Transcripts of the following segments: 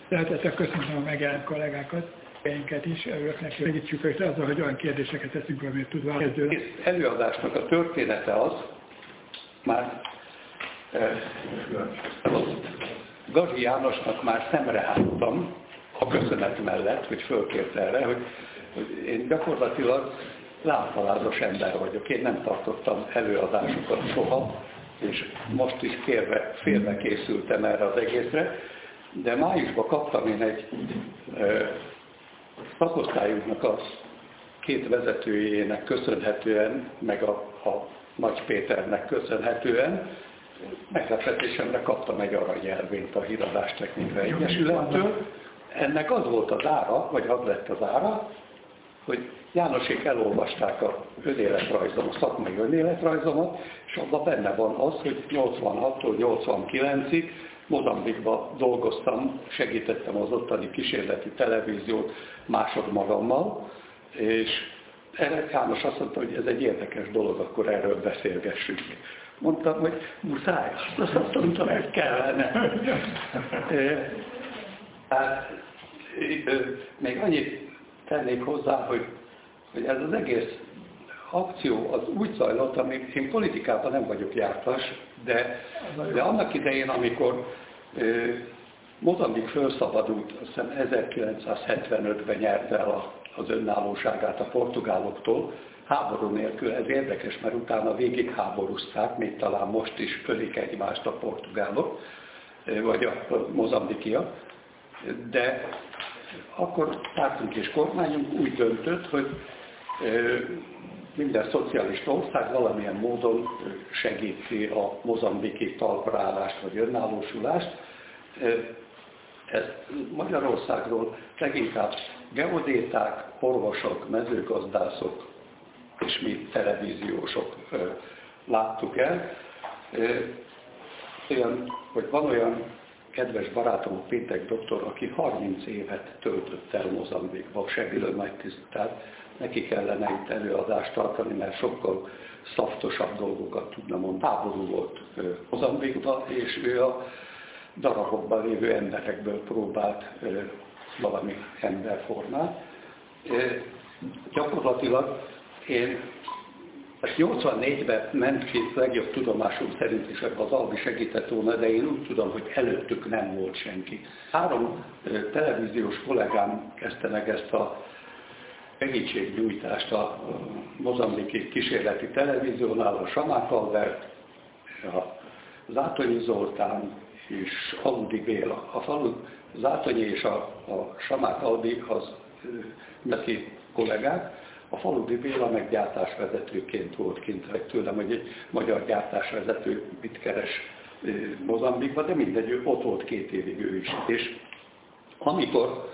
Szeretettel köszönöm a megjelent kollégákat, ilyenket is, örülök neki, hogy segítsük őket azzal, hogy olyan kérdéseket teszünk, amit tud válaszolni. Az előadásnak a története az, már Gazi Jánosnak már szemrehánytam a köszönet mellett, hogy fölkért erre, hogy én gyakorlatilag lámpalázos ember vagyok. Én nem tartottam előadásokat soha, és most is félve készültem erre az egészre, de májusban kaptam én egy szakosztályunknak a két vezetőjének köszönhetően, meg a Nagy Péternek köszönhetően, meglepetésemre kaptam egy aranyjelvényt a Híradás Technika Egyesülettől. Ennek az volt az ára, vagy az lett az ára, hogy Jánosék elolvasták a önéletrajzom, a szakmai önéletrajzomat, és abban benne van az, hogy 86-tól 89-ig Mozambikban dolgoztam, segítettem az ottani kísérleti televíziót másodmagammal, és erre János azt mondta, hogy ez egy érdekes dolog, akkor erről beszélgessünk. Mondtam, hogy muszáj, azt mondtam, hogy kellene. Hát, még annyit tennék hozzá, hogy ez az egész akció az úgy zajlott, amit én politikában nem vagyok jártas, de annak idején, amikor Mozambik felszabadult, azt hiszem 1975-ben nyerte el az önállóságát a portugáloktól, háború nélkül, ez érdekes, mert utána végig háborúzták, még talán most is ölik egymást a portugálok, vagy a mozambikiak, de akkor pártunk és kormányunk úgy döntött, hogy minden szocialista ország valamilyen módon segíti a mozambiki talpraállást vagy önállósulást. Ez Magyarországról leginkább geodéták, orvosok, mezőgazdászok és mi televíziósok láttuk el. Van olyan kedves barátom, Péter doktor, aki 30 évet töltött el Mozambikba, Sebbilő megtisztelt. Neki kellene itt előadást tartani, mert sokkal szaftosabb dolgokat tudna mondani. Háború volt Mozambikban, és ő a darabokban lévő emberekből próbált valami emberformát. Gyakorlatilag én 84-ben ment ki, legjobb tudomásom szerint is ebben az Albi segített volna, de én úgy tudom, hogy előttük nem volt senki. 3 televíziós kollégám kezdte meg ezt a segítségnyújtást a mozambiki kísérleti televíziónál, a Samák Albert, a Zátonyi Zoltán és Aludi Béla. A Zátonyi és a Samák Albi az neki kollégák, a Faludi Béla meg gyártásvezetőként volt kint tőlem, hogy egy magyar gyártásvezető mit keres Mozambikban, de mindegy, ő ott volt 2 évig ő is. És amikor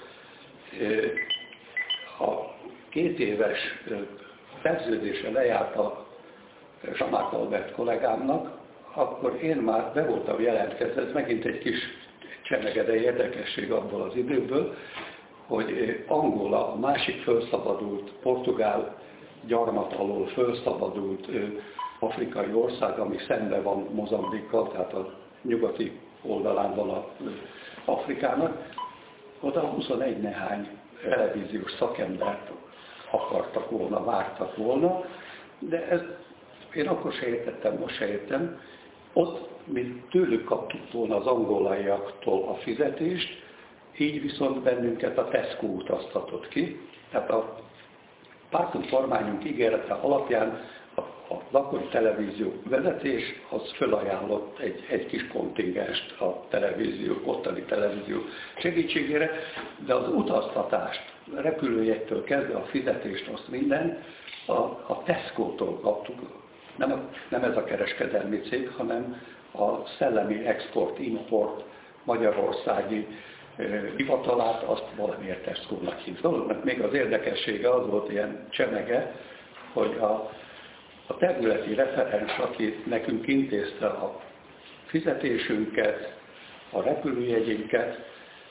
a 2 éves szerződése lejárt a Samák Albert kollégámnak, akkor én már be voltam jelentkezve, ez megint egy kis csemegede érdekesség abból az időből, hogy Angola, a másik felszabadult, portugál gyarmat alól felszabadult afrikai ország, ami szemben van Mozambikkal, tehát a nyugati oldalán van a Afrikának, oda 21 nehány televíziós szakembert akartak volna, vártak volna, de ez én akkor se értettem, most se értem. Ott mi tőlük kaptuk volna az angolaiaktól a fizetést, így viszont bennünket a Tesco utaztatott ki. Tehát a pártunk kormányunk ígérete alapján az akkori televízió vezetés az fölajánlott egy kis kontingenst a televízió, ottani televízió segítségére, de az utaztatást, repülőjegytől kezdve a fizetést, azt minden a Tesco-tól kaptuk. Nem ez a kereskedelmi cég, hanem a szellemi export-import magyarországi hivatalát, azt valamiért Tesco-nak hívta. Mert még az érdekessége az volt ilyen csemege, hogy a területi referens, aki nekünk intézte a fizetésünket, a repülőjegyünket,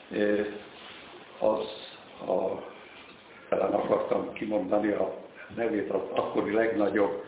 talán akartam kimondani a nevét, az akkori legnagyobb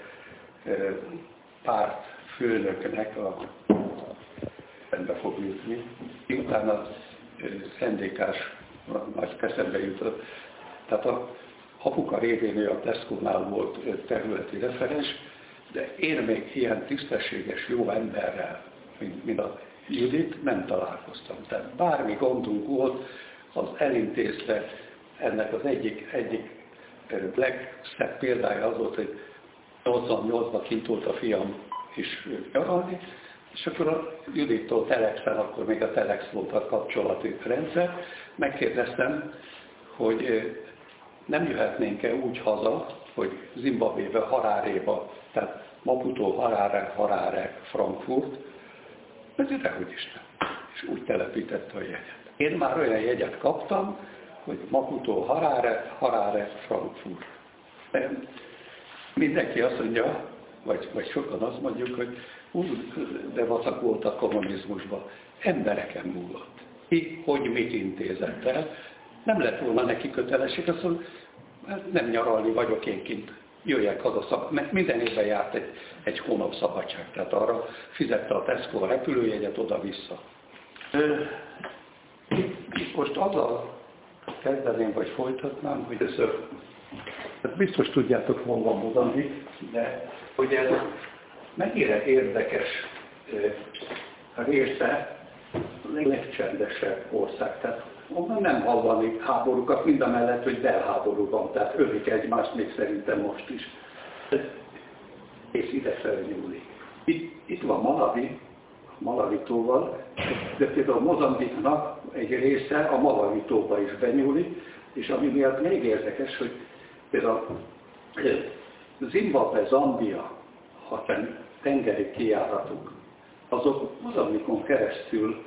párt főnöknek, szembe fog jutni. Utána NDK-s nagy eszembe jutott. Tehát a apuka révén ő a Tesco-nál volt területi referens, de én még ilyen tisztességes, jó emberrel, mint a Judit, nem találkoztam. Tehát bármi gondunk volt, az elintézte. Ennek az egyik legszebb példája az volt, hogy 88-ban kint volt a fiam is nyaralni, és akkor a Judittól Telexen, akkor még a Telex volt a kapcsolati rendszer, megkérdeztem, hogy nem jöhetnénk-e úgy haza, hogy Zimbabvébe, Haráréba, tehát Maputo, Harare, Frankfurt, ez dehogy is nem. És úgy telepítette a jegyet. Én már olyan jegyet kaptam, hogy Maputo, Harare, Frankfurt. Mindenki azt mondja, vagy sokan azt mondjuk, hogy de vacak voltak kommunizmusban. Embereken múlott. Ki, hogy mit intézett el. Nem lett volna neki kötelesség, azt mondja, nem nyaralni vagyok én kint. Jöjjek haza, mert minden évben járt egy hónap szabadság, tehát arra fizette a Tesco a repülőjegyet oda-vissza. Most azzal kezdeném, vagy folytatnám, hogy először, biztos tudjátok, hol van Mozambik, de hogy ez mennyire érdekes része a legcsendesebb ország. Tehát onnan nem hallani háborúkat, mind a mellett, hogy belháború van, tehát ölik egymást, még szerintem most is. És ide felnyúlik. Itt van Malawi-tóval, de például Mozambiknak egy része a Malawi-tóba is benyúlik, és ami miatt még érdekes, hogy például Zimbabwe, Zambia, ha tengeri kijáratok, azok Mozambikon keresztül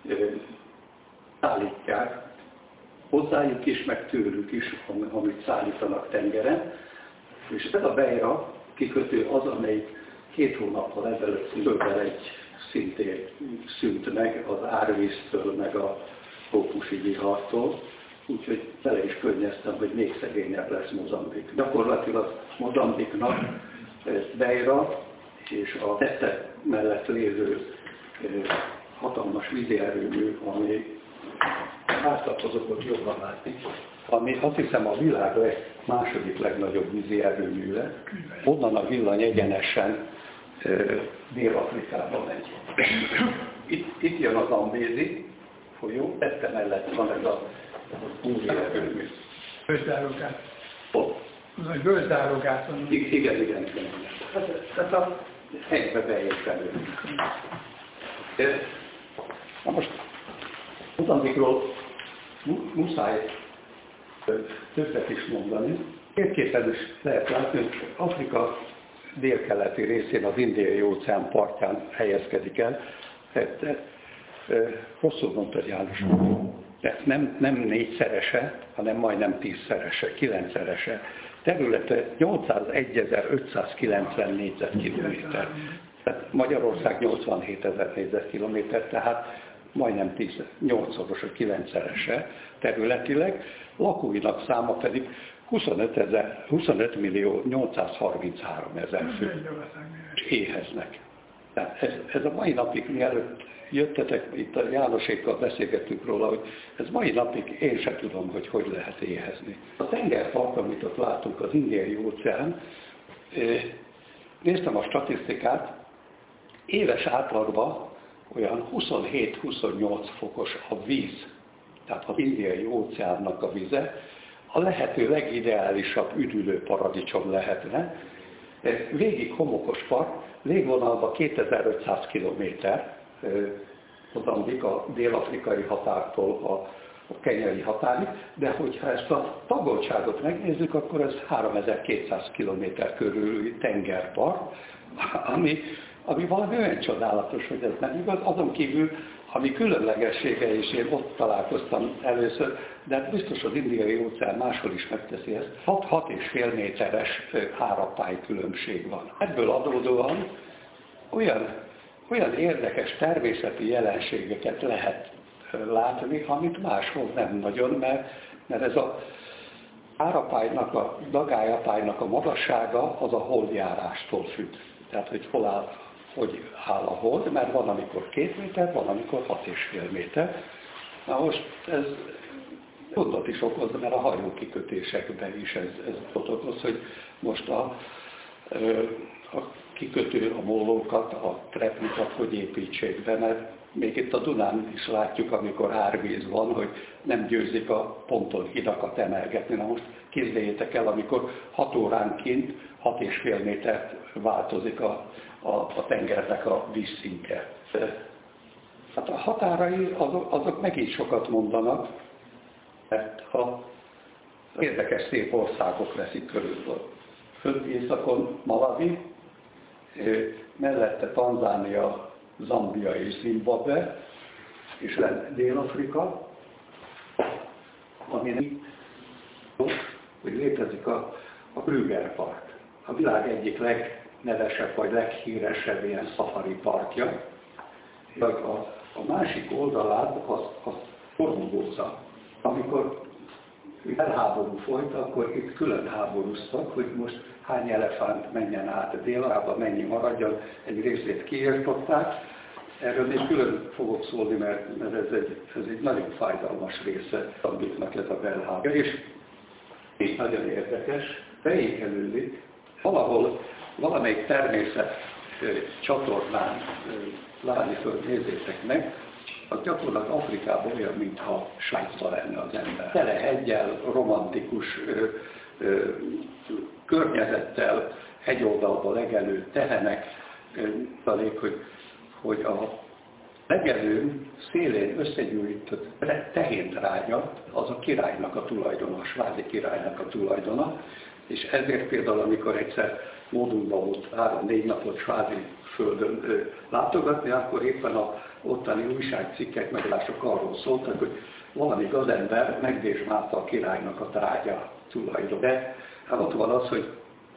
szállítják, hozzájuk is, meg tőlük is, amit szállítanak tengeren, és ez a Beira kikötő az, amelyik 2 hónappal ezelőtt egy szintén szűnt meg az árvíztől, meg a trópusi vihartól, úgyhogy bele is könnyeztem, hogy még szegényebb lesz Mozambik. Gyakorlatilag Mozambiknak Beira és a tette mellett lévő hatalmas vízi erőmű, ami átlagozott jobban látni, ami azt hiszem a világ második legnagyobb vízi erőműve. Onnan a villany egyenesen Dél-Afrikába megy. Itt jön az Zambézi folyó, tette mellett van ez a vízi erőmű. Völgyzárogát. Nagy völgyzárogát van. Igen. Tehát a helybe beérkelő. Na most Mozambikról muszáj többet is mondani. Térképen is lehet látni, hogy Afrika délkeleti részén az Indiai-óceán partján helyezkedik el. Rosszul mondta János. Tehát nem 4-szerese, hanem majdnem 10-szerese, 9-szerese. Területe 801.590 négyzetkilométer. Tehát Magyarország 87.000 négyzetkilométer, tehát majdnem 8-szoros, 9-szerese területileg, lakóinak száma pedig 25.833.000 fő. Éheznek. Tehát ez a mai napig, mielőtt jöttetek, itt a Jánosékkal beszélgettünk róla, hogy ez mai napig én sem tudom, hogy lehet éhezni. A tengerpart, amit ott látunk, az Indiai-óceán, néztem a statisztikát, éves átlagban olyan 27-28 fokos a víz, tehát az Indiai-óceánnak a vize, a lehető legideálisabb üdülő paradicsom lehetne. Végig homokos part, légvonalban 2500 kilométer, Mozambik a dél-afrikai határtól a kenyai határig, de hogyha ezt a tagoltságot megnézzük, akkor ez 3200 kilométer körüli tengerpart, ami valami olyan csodálatos, hogy ez nem igaz. Azon kívül, ami különlegessége, és én ott találkoztam először, de biztos az Indiai-óceán máshol is megteszi ezt, 6,5 méteres árapály különbség van. Ebből adódóan olyan érdekes természeti jelenségeket lehet látni, amit máshol nem nagyon, mert ez a árapálynak, a dagályapálynak a magassága az a holdjárástól függ. Tehát, hogy hogy áll a hold, mert van, amikor 2 méter, van, amikor 6,5 méter. Na most ez gondot is okoz, mert a hajókikötésekben is ez okoz, hogy most a kikötő a mólókat, a treplikat hogy építsék be, mert még itt a Dunán is látjuk, amikor árvíz van, hogy nem győzik a ponton hidakat emelgetni. Na most képzeljétek el, amikor 6 óránként 6,5 métert változik a tengernek a vízszintje. Hát a határai azok megint sokat mondanak, mert ha érdekes szép országok veszik körül. Fönt északon Malawi, mellette Tanzánia, Zambia és Zimbabwe, és Dél-Afrika, ami hogy létezik a Krüger Park. A világ egyik legnevesebb vagy leghíresebb ilyen szafari parkja. A másik oldalát az Formosa. Amikor elháború folyt, akkor itt külön háborúztak, hogy most hány elefánt menjen át Dél-Afrikába, mennyi maradjon, egy részét kiirtották. Erről még külön fogok szólni, mert ez egy nagyon fájdalmas része, amiknek ez a belháború. És nagyon érdekes, beékelődik, valahol valamelyik természet csatornán látni föl, nézzétek meg, az gyakorlatilag Afrikában olyan, mintha Svájcban lenne az ember. Tele heggyel, romantikus környezettel, hegyoldalba legelő tehenek, hogy a legelőn szélén összegyűjtött tehéntrágya, az a királynak a tulajdona, a svázi királynak a tulajdona, és ezért például, amikor egyszer módunkban volt 3-4 napot svázi földön látogatni, akkor éppen a ottani újságcikkek, meglások arról szóltak, hogy valami gazember megdésmálta a királynak a trágya tulajdon. De hát ott van az, hogy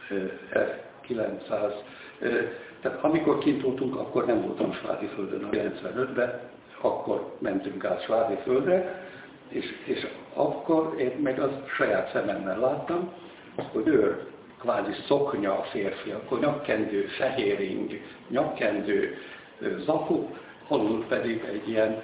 900, tehát amikor kint voltunk, akkor nem voltam svázi földön, a 95-ben, akkor mentünk át svázi földre, és akkor én meg az saját szememmel láttam, hogy őr kvázi szoknya a férfi, akkor nyakkendő, fehéring, nyakkendő, zakó, alul pedig egy ilyen,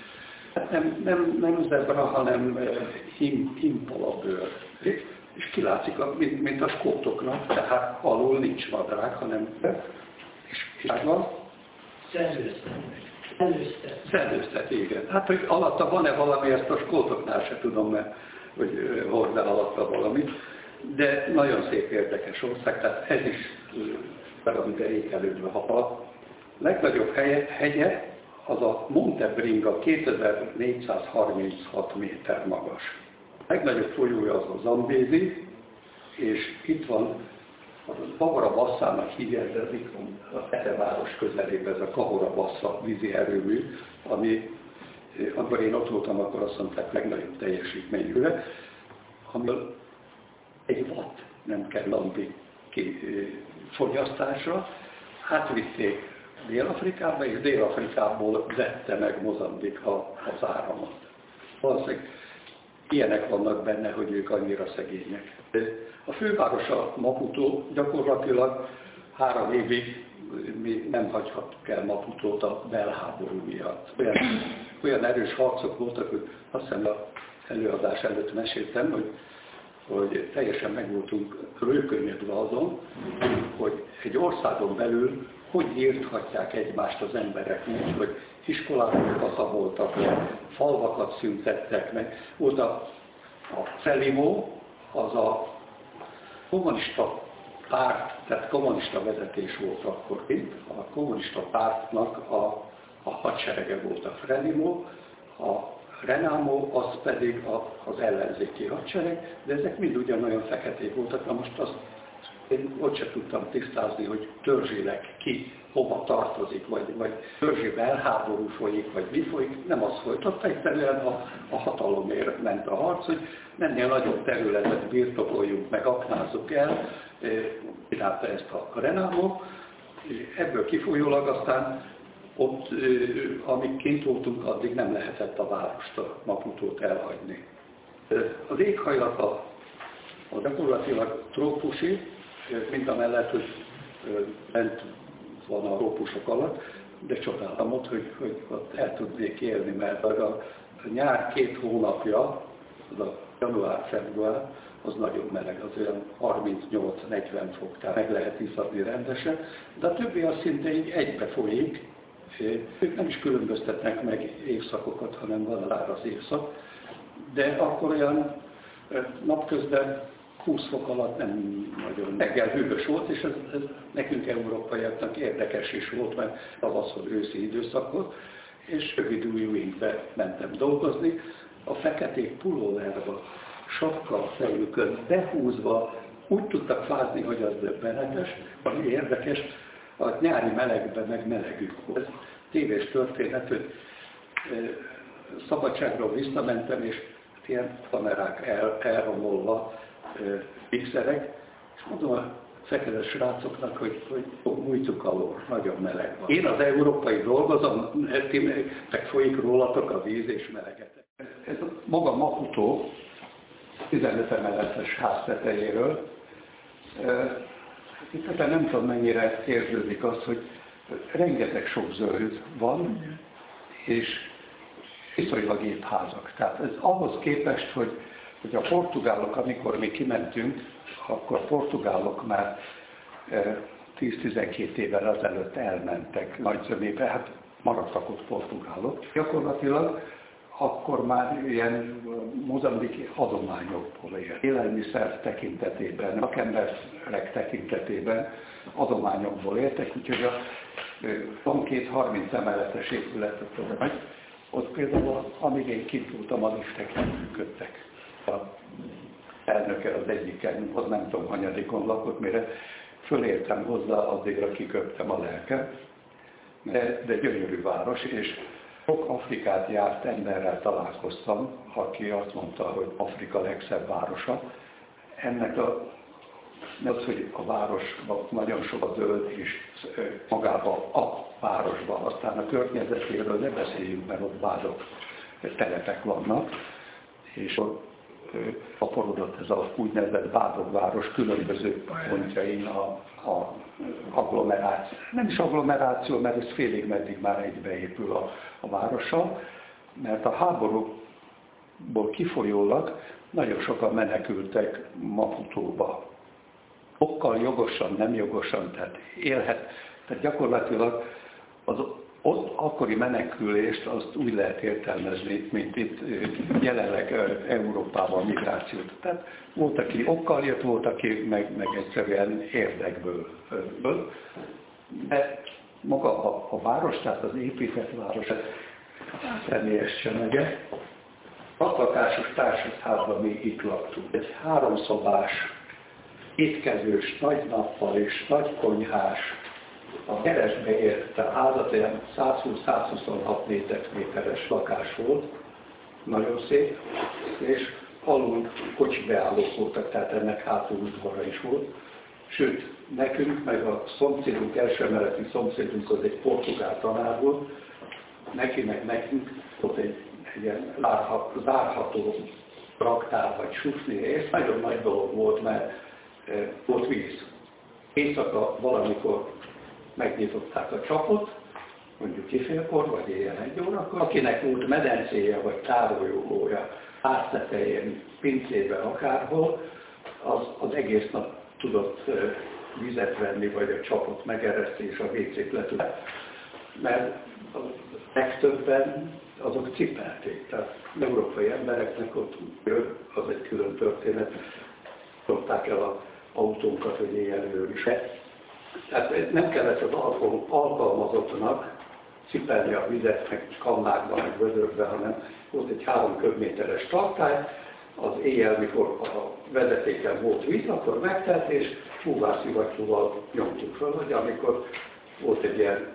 nem zebra, hanem impalabőr. És kilátszik, mint a skótoknak, tehát alul nincs nadrág, hanem és van. Szellőztet, igen. Hát, hogy alatta van-e valami, ezt a skótoknál se tudom, mert hogy hord el alatta valamit. De nagyon szép, érdekes ország, tehát ez is valamire ékelődve hal. Legnagyobb hegye az a Monte Bringa, 2436 méter magas. A legnagyobb folyója az a Zambézi, és itt van a Kahora Basszának hívják, de itt van a Eteváros közelében ez a Kahora Bassa vízi erőmű, amikor én ott voltam, akkor azt mondták legnagyobb teljesítményűre, amiből egy watt nem kell lampi fogyasztásra, átvitték Dél-Afrikába, és Dél-Afrikából vette meg Mozambik az áramot. Valószínűleg ilyenek vannak benne, hogy ők annyira szegények. A fővárosa Maputo, gyakorlatilag 3 évig mi nem hagyhattuk el Maputót a belháború miatt. Olyan erős harcok voltak, hogy azt hiszem az előadás előtt meséltem, hogy teljesen meg voltunk rőkönyödve azon, hogy egy országon belül hogy írthatják egymást az emberek, hogy iskolákat kaszaboltak, falvakat szüntettek meg. Volt a Frelimo, az a kommunista párt, tehát kommunista vezetés volt akkor itt, a kommunista pártnak a hadserege volt a Frelimo, a Renamo, az pedig az ellenzéki hadsereg, de ezek mind ugyanolyan feketék voltak. Na most azt én ott sem tudtam tisztázni, hogy törzsileg ki hova tartozik, vagy törzsi belháború folyik, vagy mi folyik. Nem az folyt, ott egyszerűen a hatalomért ment a harc, hogy mennél nagyobb területet birtokoljunk, meg aknázzuk el, csinálta ezt a Renamo. Ebből kifolyólag aztán ott, amíg kint voltunk, addig nem lehetett a várost, a Maputót elhagyni. Az éghajlat a gyakorlatilag trópusi, mindamellett, hogy bent van a trópusok alatt, de csodálom ott, hogy ott el tudnék élni, mert a A nyár 2 hónapja, az a január-február, az nagyon meleg, az olyan 38-40 fok, tehát meg lehet izzadni rendesen, de a többi az szinte így egybe folyik. Ők nem is különböztetnek meg évszakokat, hanem van az évszak, de akkor olyan napközben 20 fok alatt nem nagyon reggel hűvös volt, és ez nekünk európaiaknak érdekes is volt, mert tavaszon őszi időszakot, és rövid ujjúinkbe mentem dolgozni. A feketék pulóverba, sapka fejükön behúzva úgy tudtak fázni, hogy az döbbenetes, ami érdekes, a nyári melegben meg melegük volt. Ez tévés történet, hogy szabadságról visszamentem, és ilyen kamerák elromolva, mixerek, és mondom a fekete srácoknak, hogy mújtuk alól, nagyon meleg van. Én az európai dolgozom, meg folyik rólatok a víz és melegetek. Ez maga Maputo 15 emeletes ház tetejéről. Itt nem tudom mennyire érződik az, hogy rengeteg sok zöld van, és viszonylag épp házak. Tehát ez ahhoz képest, hogy a portugálok, amikor mi kimentünk, akkor a portugálok már 10-12 évvel azelőtt elmentek Nagyzömébe, hát maradtak ott portugálok. Gyakorlatilag akkor már ilyen mozambiki adományokból él. Élelmiszer tekintetében, szakemberek tekintetében adományokból éltek, úgyhogy van 30 emeletes épületet, ott például, amíg én kint voltam, a liftek működtek. A elnöke az egyiken, az nem tudom, hanyadikon lakott, mire fölértem hozzá, addigra kiköptem a lelkem. De gyönyörű város, és sok Afrikát járt emberrel találkoztam, aki azt mondta, hogy Afrika legszebb városa. Ennek az, hogy a városban nagyon sok a zöld, és magában a városban, aztán a környezetéről ne beszéljünk, mert ott vádok, telepek vannak, és aporodott ez az úgynevezett vádokváros különböző pontjain a agglomeráció. Nem is agglomeráció, mert ez félig meddig már egybeépül a várossal, mert a háborúból kifolyólag nagyon sokan menekültek Maputóba. Okkal jogosan, nem jogosan, tehát élhet. Tehát gyakorlatilag az ott akkori menekülést azt úgy lehet értelmezni, mint itt jelenleg Európában migrációt. Tehát volt, aki okkal jött, volt, aki meg egyszerűen érdekből. De maga a város, tehát az épített város, személyes csemege, hatlakásos társasházban mi itt laktunk. Egy 3 szobás, étkezős, nagy nappal és nagy konyhás, a keresbe ért a házat, olyan 120-126 négyzetméteres lakás volt, nagyon szép, és alul kocsibeállók voltak, tehát ennek hátul udvara is volt. Sőt, nekünk, meg a szomszédunk, első emeleti szomszédunk az egy portugál tanár volt, neki meg nekünk volt egy ilyen zárható raktár vagy sufni rész. Nagyon nagy dolog volt, mert volt víz. Éjszaka valamikor megnyitották a csapot, mondjuk éjfélkor, vagy éjjel 1 órakor. Akinek volt medencéje, vagy tárolója, háztetején, pincében, akárhol, az egész nap tudott vizet venni, vagy a csapot megereszti, és a WC-t le tudott. Mert a legtöbben azok cipelték. Tehát az európai embereknek ott az egy külön történet. Dobták el az autónkat, hogy éjjelről is. Tehát nem kellett az alkalmazottnak cipelni a vizet, meg kannákba, meg vödörbe, hanem volt egy 3 köbméteres tartály, az éjjel, mikor a vezetéken volt víz, akkor megtelt, és fúvásszivattyúval nyomtuk föl, hogy amikor volt egy ilyen,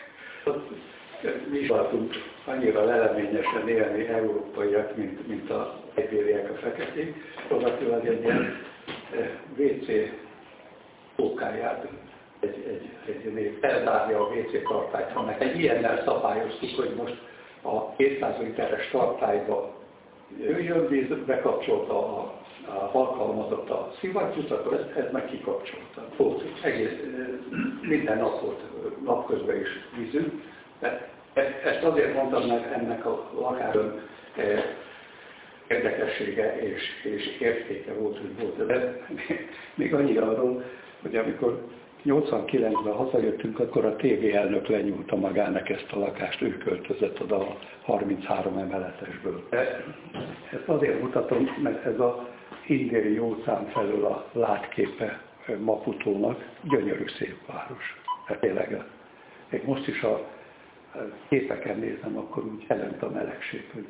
mi is váltunk annyira leleményesen élni európaiak, mint a egybériek, a feketék, szóval egy ilyen WC pókáját, egy név elzárja a WC tartályt, hanem egy ilyennel szabályoztuk, hogy most a 200 literes tartályba jöjjön víz, bekapcsolta a alkalmazott a szivattyút, akkor ezt meg kikapcsolta. Volt egész, minden nap volt napközben is vízünk, de ezt azért mondtam, mert ennek a lakáson érdekessége és értéke volt, hogy volt. De még annyi arról, hogy amikor 89-ben hazajöttünk, akkor a TV elnök lenyúlta magának ezt a lakást, ő költözött oda a 33 emeletesből. De ezt azért mutatom, mert ez a Ingeri óceán felől a látképe Maputónak gyönyörű szép város. Hát tényleg, még most is a képeken nézem, akkor úgy jelent a melegség, hogy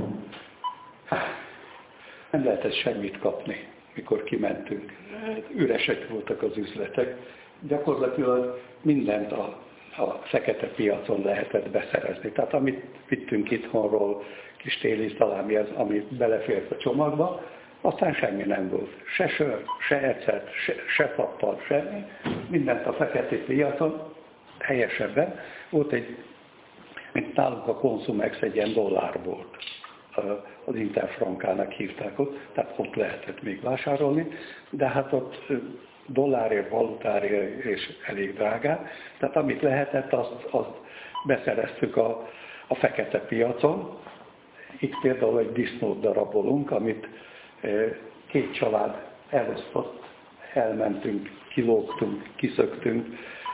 nem lehetett semmit kapni, mikor kimentünk. Üresek voltak az üzletek. Gyakorlatilag mindent a fekete piacon lehetett beszerezni. Tehát amit vittünk itthonról, kis téli szalámi, az, amit belefért a csomagba, aztán semmi nem volt. Se sör, se ecet, se pappal, semmi. Mindent a fekete piacon, helyesebben. Volt mint nálunk a Consumex egy ilyen dollár volt. Az Interfrankának hívták ott, tehát ott lehetett még vásárolni, de hát ott dollárért, valutárért és elég drágán. Tehát amit lehetett, azt beszereztük a fekete piacon. Itt például egy disznót darabolunk, amit 2 család elosztott, elmentünk, kilógtunk, kiszöktünk.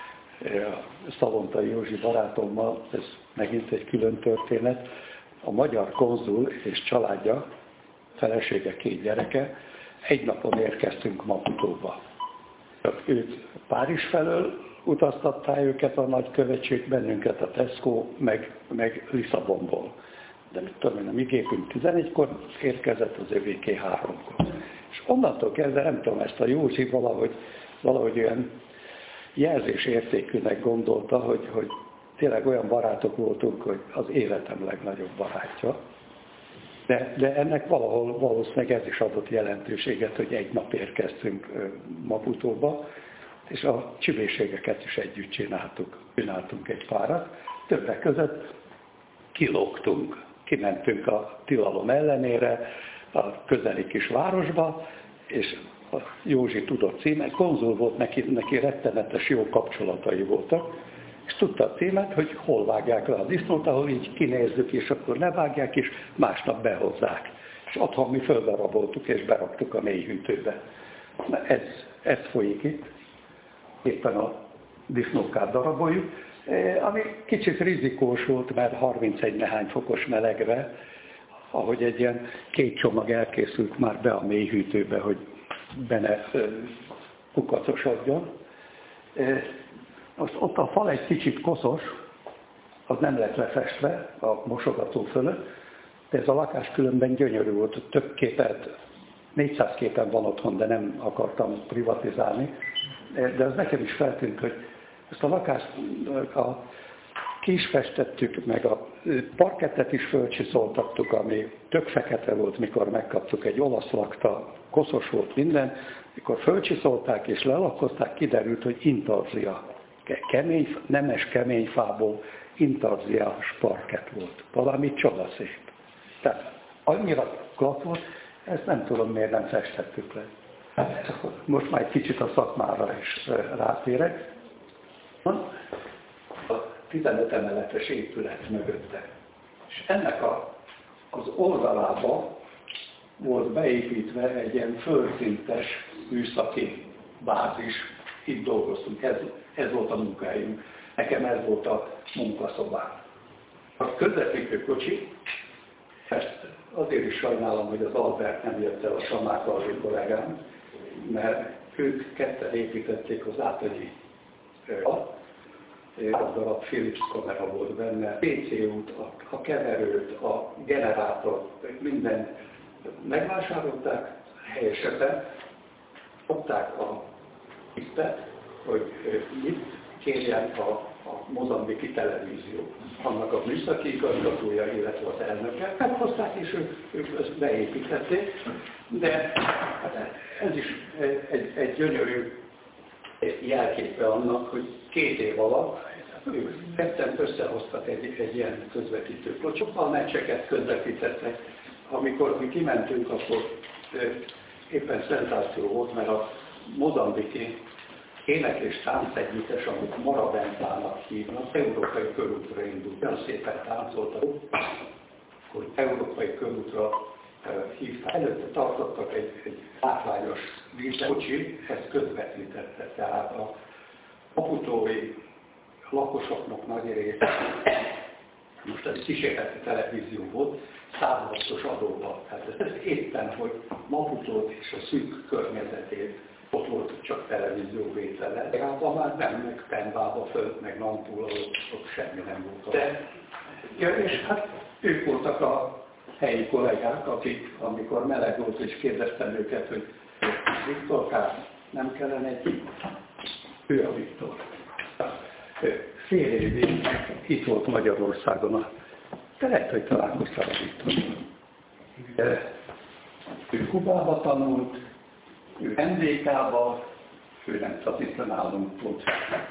Szalontai Józsi barátommal, ez megint egy külön történet, a magyar konzul és családja, felesége, 2 gyereke, egy napon érkeztünk Maputóba. Őt Párizs felől utaztatta őket a nagykövetség, bennünket a Tesco, meg Lisszabonból. De mit tudom én, a mi gépünk 11-kor érkezett, az övéké 3-kor. És onnantól kezdve, nem tudom, ezt a Józsi valahogy olyan jelzésértékűnek gondolta, hogy tényleg olyan barátok voltunk, hogy az életem legnagyobb barátja. De ennek valahol valószínűleg ez is adott jelentőséget, hogy egy nap érkeztünk Maputóba, és a csibészségeket is együtt csináltunk egy párat. Többek között kilógtunk, kimentünk a tilalom ellenére a közeli kis városba, és a Józsi tudott címet, konzul volt, neki rettenetes jó kapcsolatai voltak, és tudta a címet, hogy hol vágják le a disznót, ahol így kinézzük, és akkor levágják, és másnap behozzák. És otthon mi földaraboltuk, és beraktuk a mélyhűtőbe. Ez folyik itt. Éppen a disznókát daraboljuk, ami kicsit rizikós volt, mert 31 nehány fokos melegre, ahogy egy ilyen 2 csomag elkészült már be a mélyhűtőbe, hogy benne kukacosodjon. Most ott a fal egy kicsit koszos, az nem lett lefestve a mosogató fölött, de ez a lakás különben gyönyörű volt, több képet, 400 képen van otthon, de nem akartam privatizálni, de az nekem is feltűnt, hogy ezt a lakást ki is festettük, meg a parkettet is fölcsiszoltattuk, ami tök fekete volt, mikor megkaptuk, egy olasz lakta, koszos volt minden, mikor fölcsiszolták és lelakozták, kiderült, hogy intarzia. Nemes keményfából intarziás parkett volt. Valami csodaszép. Tehát annyira klassz volt, ezt nem tudom, miért nem festettük le. Most már egy kicsit a szakmára is rátérek. A 15 emeletes épület mögötte. És ennek az oldalába volt beépítve egy ilyen földszintes műszaki bázis. Itt dolgoztunk, ez volt a munkahelyünk. Nekem ez volt a munkaszobám. A közvetítő kocsi, ezt azért is sajnálom, hogy az Albert nem jött el, a Samák Alvi kollégám, mert ők ketten építették az Átagyi 3 darab Philips kamera volt benne, PC-út, a keverőt, a generátort, mindent megvásárolták helyesebben, adták a tisztet, hogy mit kérjen a mozambiki televízió. Annak a műszaki igazgatója, illetve az elnöke. Meghozták, és ők ezt beépítették, de hát ez is egy gyönyörű jelképe annak, hogy 2 év alatt ők ketten összehoztak egy ilyen közvetítőt. Sokkal meccseket közvetítettek. Amikor mi kimentünk, akkor éppen szenzáció volt, mert a mozambiki ének és táncegyüttes, amit Maraventának hívnak, európai körútra indult, olyan szépen táncoltak. hogy európai körútra hívták. Előtte tartottak egy látványos vízkocsi, ezt közvetítette. Tehát a maputói lakosoknak nagy része, most ez kísérleti televízió volt, számolatos adóval. Tehát ez éppen, hogy Maputót és a szűk környezetét, ott volt csak televízióvétele. Hát már nem, meg Pembába fönt, meg Nampula, ott semmi nem volt. De, ja, és hát ők voltak a helyi kollégák, akik, amikor meleg volt, és kérdeztem őket, hogy Viktorkám, nem kellene egy ő a Viktor. Fél évig itt volt Magyarországon. De lehet, hogy találkoztál a Viktorral. Ő Kubába tanult, ő NDK-ba, ő nem tudom, nálunk volt.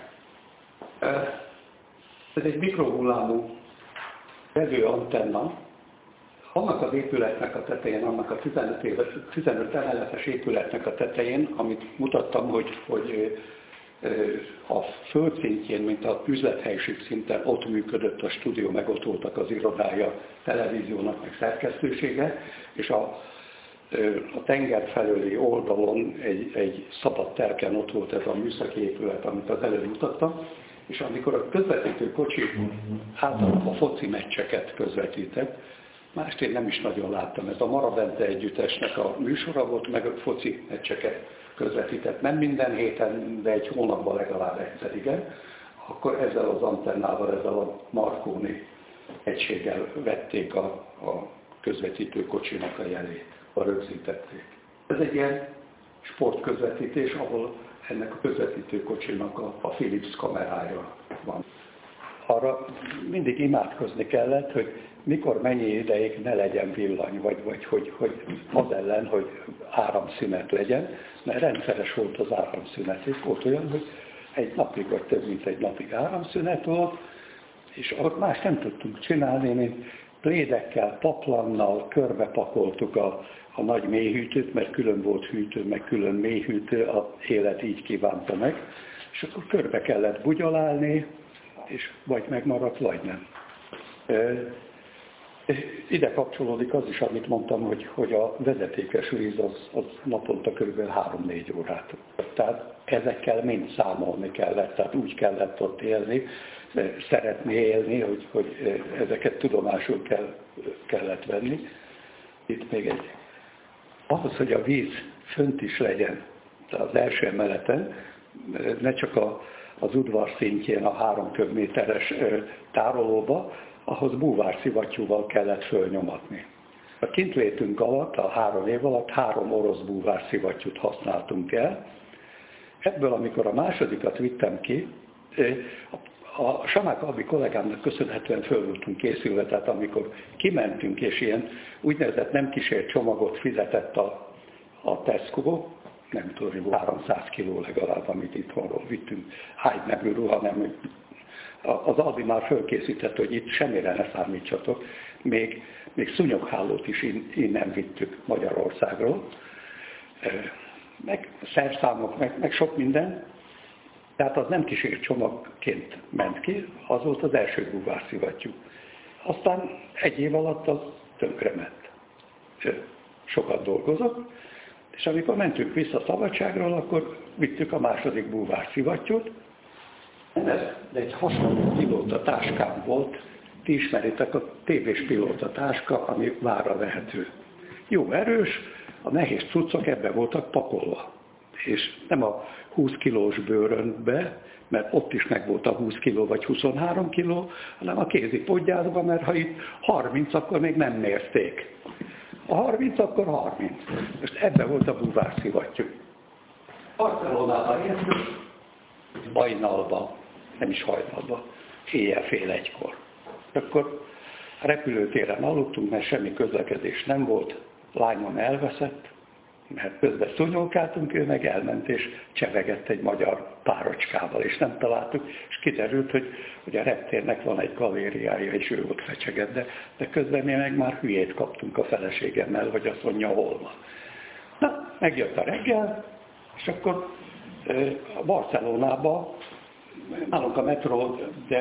Ez egy mikrohullámú vevőantenna. Annak az épületnek a tetején, annak a 15 emeletes épületnek a tetején, amit mutattam, hogy a földszintjén, mint a üzlethelység szinten ott működött a stúdió, meg ott voltak az irodája, televíziónak, meg szerkesztősége, és a tenger felőli oldalon egy szabad telken ott volt ez a műszaki épület, amit az előbb mutattam, és amikor a közvetítő kocsi általában a foci meccseket közvetített, mást én nem is nagyon láttam. Ez a Marabente együttesnek a műsora volt, meg a foci meccseket közvetített. Nem minden héten, de egy hónapban legalább egyszer, igen. Akkor ezzel az antennával, ezzel a Marconi egységgel vették a közvetítő kocsinak a jelét, rögzítették. Ez egy ilyen sportközvetítés, ahol ennek a közvetítő kocsinak a Philips kamerája van. Arra mindig imádkozni kellett, hogy mikor mennyi ideig ne legyen villany, vagy hogy az ellen, hogy áramszünet legyen, mert rendszeres volt az áramszünet. És volt olyan, hogy egy napig, vagy több mint egy napig áramszünet volt, és ott más nem tudtunk csinálni, mint plédekkel, paplannal körbepakoltuk a nagy mélyhűtőt, mert külön volt hűtő, meg külön mélyhűtő, az élet így kívánta meg, és akkor körbe kellett bugyolálni, és vagy megmaradt, vagy nem. Ide kapcsolódik az is, amit mondtam, hogy a vezetékes víz az naponta kb. 3-4 órát. Tehát ezekkel mind számolni kellett, tehát úgy kellett ott élni, szeretni élni, hogy ezeket tudomásul kellett venni. Itt még egy. Ahhoz, hogy a víz fönt is legyen az első emeleten, ne csak az udvar szintjén a 3 köbméteres tárolóba, ahhoz búvárszivattyúval kellett fölnyomatni. A kintlétünk alatt, a 3 év alatt 3 orosz búvárszivattyút használtunk el. Ebből, amikor a másodikat vittem ki, a Samák Albi kollégámnak köszönhetően föl voltunk készülve, tehát amikor kimentünk, és ilyen úgynevezett nem kísért csomagot fizetett a Tesco, nem tudom, hogy 300 kiló legalább, amit itthonról vittünk, nem hanem az Albi már fölkészített, hogy itt semmire ne számítsatok, még szúnyoghálót is innen vittük Magyarországról, meg szerszámok, meg sok minden. Tehát az nem kísért csomagként ment ki, az volt az első búvárszivattyú. Aztán 1 év alatt az tönkrement. Sokat dolgozott, és amikor mentünk vissza szabadságról, akkor vittük a második búvárszivattyút. Ez egy hasonló pilóta táskám volt, ti ismeritek a tévés pilóta táska, ami vára vehető. Jó erős, a nehéz cuccok ebbe voltak pakolva. És nem a 20 kilós bőrönbe, mert ott is meg volt a 20 kiló vagy 23 kiló, hanem a kézi podgyászba, mert ha itt 30, akkor még nem mérték. A 30, akkor 30. Most ebbe volt a búvárszivattyú. Barcelonában értünk, hajnalban, nem is hajnalban, éjjel fél 1-kor. Akkor a repülőtéren aludtunk, mert semmi közlekedés nem volt, lányom elveszett, mert közben szúnyolkáltunk, ő meg elment, és csevegett egy magyar párocskával, és nem találtuk, és kiderült, hogy a reptérnek van egy galériája, és ő ott fecsegett, de közben mi meg már hülyét kaptunk a feleségemmel, hogy azt mondja, hol van. Na, megjött a reggel, és akkor Barcelonába, nálunk a metró, de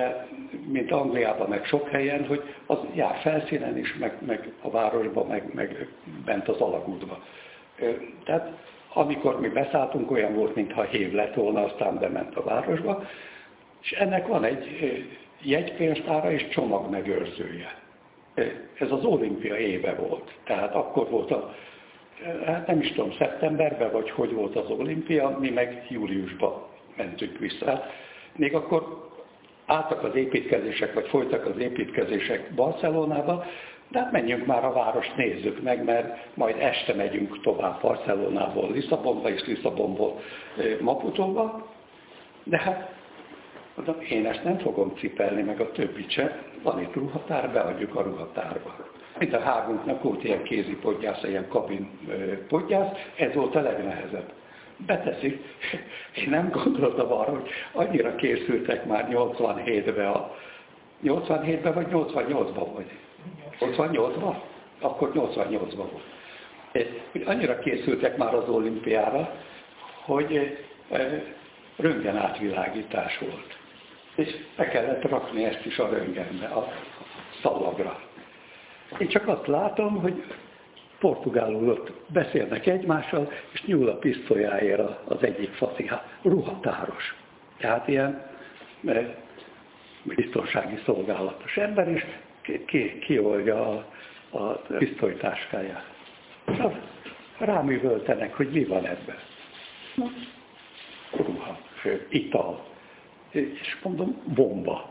mint Angliában, meg sok helyen, hogy az jár felszínen is, meg a városban, meg bent az alagútban. Tehát amikor mi beszálltunk, olyan volt, mintha hév lett volna, aztán bement a városba, és ennek van egy jegypénztára és csomagmegőrzője. Ez az olimpia éve volt. Tehát akkor volt hát nem is tudom, szeptemberben, vagy hogy volt az olimpia, mi meg júliusban mentünk vissza. Még akkor álltak az építkezések, vagy folytak az építkezések Barcelonába, de hát menjünk már a várost, nézzük meg, mert majd este megyünk tovább Barcelonából Lisszabonba, és Lisszabonból Maputóba. De hát mondom, én ezt nem fogom cipelni, meg a többit se. Van itt ruhatár, beadjuk a ruhatárba. Mint a hágunknak volt ilyen kézi podgyász, ilyen kabin podgyász, ez volt a legnehezebb. Beteszik. Én nem gondoltam arra, hogy annyira készültek már 87-ben, 87-ben vagy 88-ban vagy? 88-ban? Akkor 88-ban volt. Hogy annyira készültek már az olimpiára, hogy röntgen átvilágítás volt. És be kellett rakni ezt is a röntgenbe, a szalagra. Én csak azt látom, hogy portugálul ott beszélnek egymással, és nyúl a pisztolyáért az egyik faszi, ruhatáros. Tehát ilyen biztonsági szolgálatos ember, és kioldja a pisztolytáskáját. És rám üvöltenek, hogy mi van ebben. Ruha, ital. És mondom, bomba.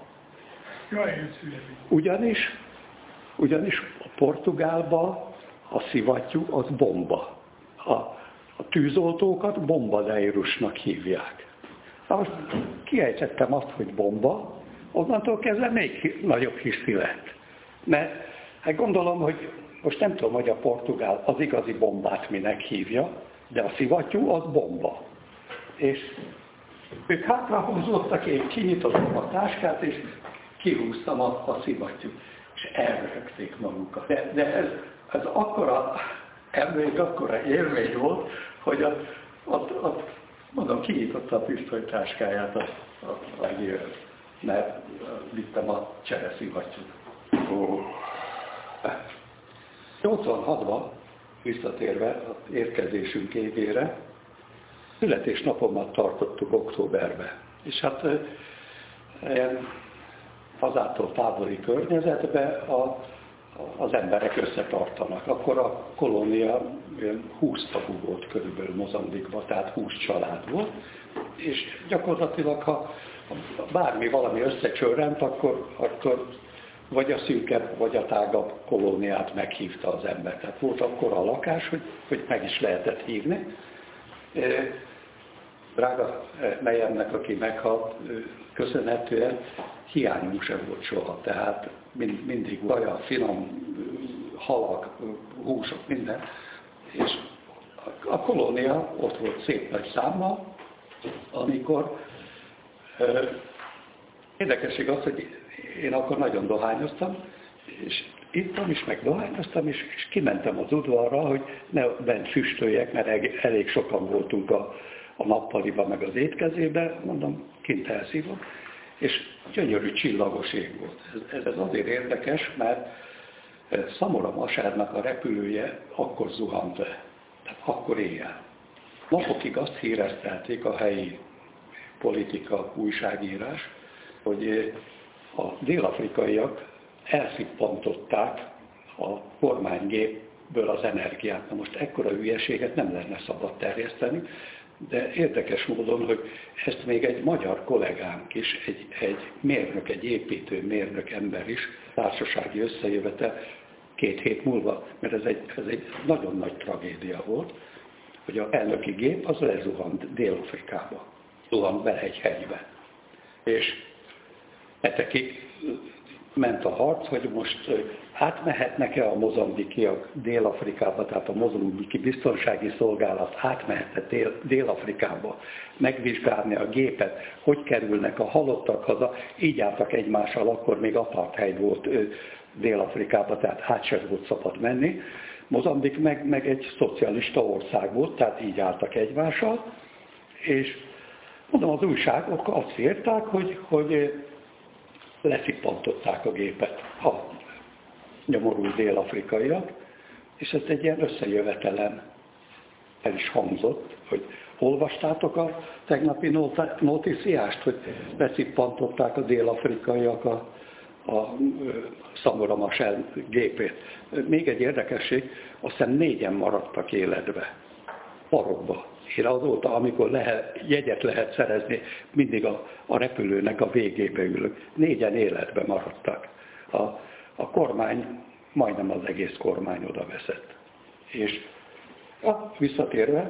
Ugyanis a Portugálban a szivattyú az bomba. A tűzoltókat bombadeirusnak hívják. Na most kiejtettem azt, hogy bomba, onnantól kezdve még nagyobb hiszi lett. Mert hát gondolom, hogy most nem tudom, hogy a portugál az igazi bombát minek hívja, de a szivattyú az bomba. És ők hátrahúzottak, én kinyitottam a táskát, és kihúztam a szivattyút. És elrögték magukat. De ez akkora emlék, akkora élmény volt, hogy mondom, kinyitotta a pisztolytáskáját a legével, mert vittem a csereszivattyút. 86-ban, visszatérve az érkezésünk évére, születésnapomat tartottuk októberben. És hát ilyen hazától távoli környezetben az emberek összetartanak. Akkor a kolónia 20 tagú volt körülbelül Mozambikban, tehát 20 család volt, és gyakorlatilag, ha valami összecsörrent, akkor vagy a szűkebb, vagy a tágabb kolóniát meghívta az ember. Tehát volt akkor a lakás, hogy meg is lehetett hívni. Drága nejemnek, aki meghalt, köszönhetően hiányunk sem volt soha. Tehát mindig olyan finom halak, húsok, minden. És a kolónia ott volt szép nagy számmal, amikor érdekesség az, hogy én akkor nagyon dohányoztam, és ittam is, meg dohányoztam, és kimentem az udvarra, hogy ne bent füstöljek, mert elég sokan voltunk a nappaliba, meg az étkezébe, mondom, kint elszívom, és gyönyörű csillagos ég volt. Ez azért érdekes, mert Szamora Masárnak a repülője akkor zuhant be, tehát akkor éjjel. Napokig azt híresztelték a helyi politika, újságírás, hogy a dél-afrikaiak elszippantották a kormánygépből az energiát. Na most ekkora hülyeséget nem lenne szabad terjeszteni, de érdekes módon, hogy ezt még egy magyar kollégánk is, egy mérnök, egy építő mérnök ember is, társasági összejövetel 2 hét múlva, mert ez egy nagyon nagy tragédia volt, hogy a elnöki gép az lezuhant Dél-Afrikába, zuhant be egy hegybe. És hetekig ment a harc, hogy most átmehetnek-e a mozambikiak Dél-Afrikába, tehát a mozambiki biztonsági szolgálat átmehet Dél-Afrikába, megvizsgálni a gépet, hogy kerülnek a halottak haza, így álltak egymással, akkor még apartheid volt Dél-Afrikába, tehát át sem volt szabad menni. Mozambik meg egy szocialista ország volt, tehát így álltak egymással, és mondom, az újságok azt írták, hogy leszippantották a gépet a nyomorult dél-afrikaiak, és ez egy ilyen összejövetelen el is hangzott, hogy olvastátok a tegnapi notíciást, hogy leszippantották a dél-afrikaiak a Samora Machel gépét. Még egy érdekesség, azt hiszem 4-en maradtak életbe, marokba. Én azóta, amikor jegyet lehet szerezni, mindig a repülőnek a végébe ülök. 4-en életbe maradtak. A kormány, majdnem az egész kormány oda veszett. És visszatérve,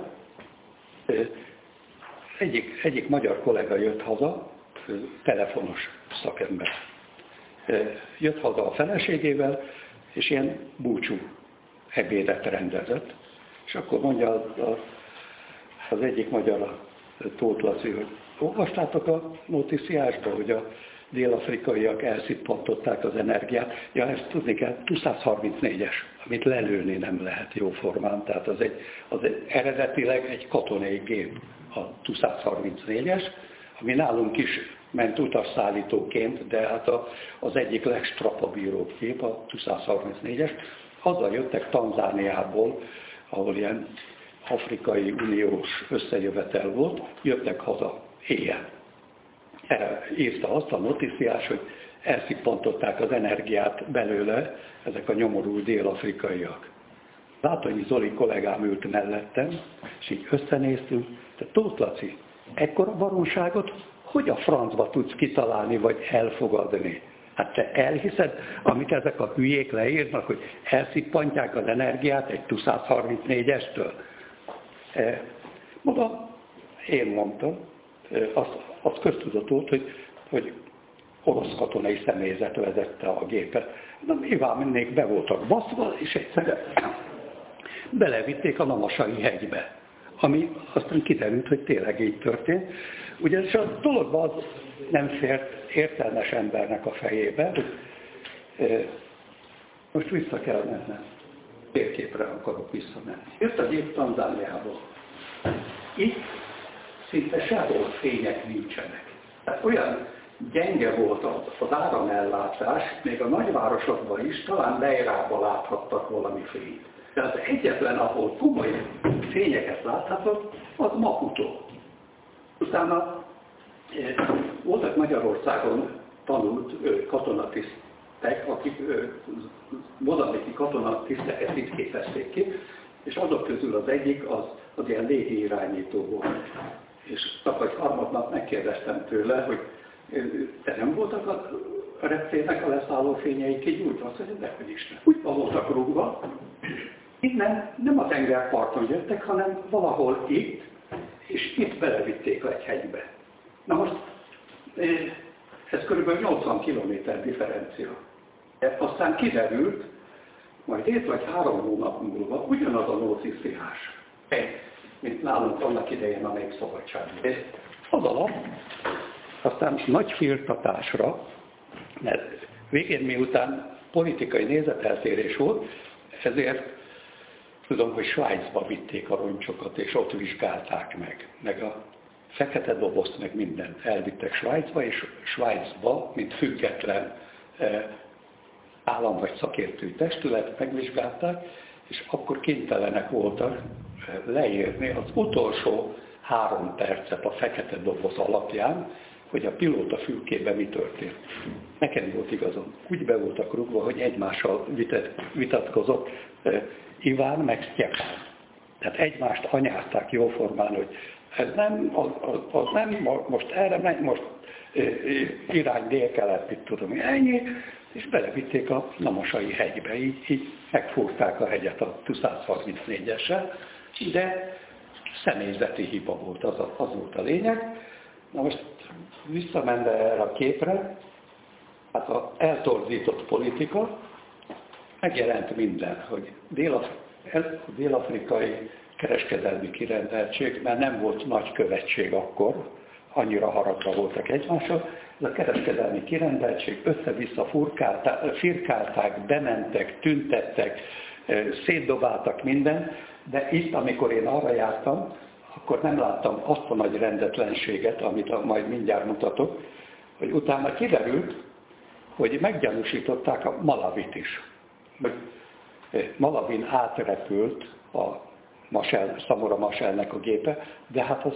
egyik magyar kollega jött haza, telefonos szakember. Jött haza a feleségével, és ilyen búcsú ebédet rendezett. És akkor mondja az egyik magyar, Tóth Laci, hogy olvastátok a notíciásba, hogy a dél-afrikaiak elszippantották az energiát. Ja, ezt tudni kell, 234-es, amit lelőni nem lehet jóformán. Tehát az egy eredetileg egy katonai gép, a 234-es, ami nálunk is ment utasszállítóként, de hát az egyik legstrapabíróbb gép, a 234-es. Azzal jöttek Tanzániából, ahol ilyen Afrikai Uniós összejövetel volt, jöttek haza éjjel. Erre írta azt a notíciás, hogy elszippantották az energiát belőle ezek a nyomorult dél-afrikaiak. Látonyi Zoli kollégám ült mellettem, és így összenéztünk, de Tóth Laci, ekkora baromságot hogy a francba tudsz kitalálni, vagy elfogadni? Hát te elhiszed, amit ezek a hülyék leírnak, hogy elszippantják az energiát egy 234-estől? Mondom, én mondtam, az köztudott volt, hogy orosz katonai személyzet vezette a gépet. De nyilván mindig be voltak baszva, és egyszerűen belevitték a Namasai hegybe, ami aztán kiderült, hogy tényleg így történt. Ugyanis a dologban az nem fért értelmes embernek a fejébe, hogy most vissza kell mennem. Térképre akarok visszamenni. Jött a gép Tanzániából. Itt szinte sehol fények nincsenek. Tehát olyan gyenge volt az áramellátás, még a nagyvárosokban is, talán Beirában láthattak valami fényt. Tehát egyetlen, ahol komoly fényeket láthatott, az Maputo. Utána voltak Magyarországon tanult katonatisztek, akik mozambiki katonatiszteket itt képezték ki, és azok közül az egyik az ilyen légi irányító volt. És Takács Harmadnak megkérdeztem tőle, hogy te nem voltak a reptének a leszálló fényei kigyújtva? Azt mondja, dehogy is nem. Úgy voltak rúgva, innen nem a tengerparton jöttek, hanem valahol itt, és itt belevitték egy hegybe. Na most, ez kb. 80 km differencia. Aztán kiderült, majd 2 vagy 3 hónap múlva ugyanaz a notíciás, mint nálunk annak idején a Népszabadság. Az alap, aztán nagy firtatásra, mert végén miután politikai nézeteltérés volt, ezért tudom, hogy Svájcba vitték a roncsokat, és ott vizsgálták meg a fekete dobozt, meg mindent elvittek Svájcba, és Svájcba, mint független állam vagy szakértői testület megvizsgálták, és akkor kénytelenek voltak leírni az utolsó 3 percet a fekete doboz alapján, hogy a pilóta fülkében mi történt. Nekem volt igazam. Úgy be voltak rúgva, hogy egymással vitatkozott Iván meg Sztyepán. Tehát egymást anyázták jóformán, hogy ez nem, az nem, most erre megy, most irány dél-kelet, mit tudom, ennyi, és belevitték a Namasai hegybe, így megfúrták a hegyet a 234-essel, de személyzeti hiba volt, az volt a lényeg. Na most visszamenve erre a képre, hát az eltorzított politika, megjelent minden, hogy dél-afrikai kereskedelmi kirendeltség, mert nem volt nagy követség akkor, annyira haragba voltak egymással, ez a kereskedelmi kirendeltség össze-vissza firkálták, bementek, tüntettek, szétdobáltak minden, de itt, amikor én arra jártam, akkor nem láttam azt a nagy rendetlenséget, amit majd mindjárt mutatok, hogy utána kiderült, hogy meggyanúsították a Malavit is. Malavin átrepült a Samora Machelnek a gépe, de hát az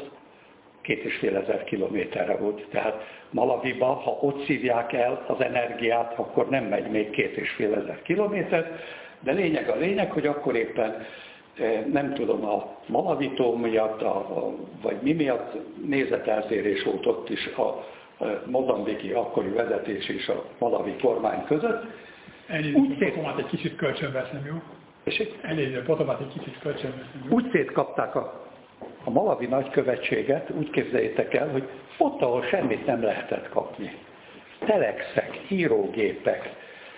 2500 kilométerre volt. Tehát Malaviba, ha ott szívják el az energiát, akkor nem megy még 2500 kilométer, de lényeg a lényeg, hogy akkor éppen nem tudom, a Malavitó miatt, vagy mi miatt nézeteltérés volt ott is a mozambiki akkori vezetés és a malavi kormány között. Potomát egy kicsit kölcsönveszem, jó? Potomát egy kicsit kölcsönveszem, jó? Úgy szétkapták a malavi nagykövetséget, úgy képzeljétek el, hogy ott, ahol semmit nem lehetett kapni. Telexek, írógépek,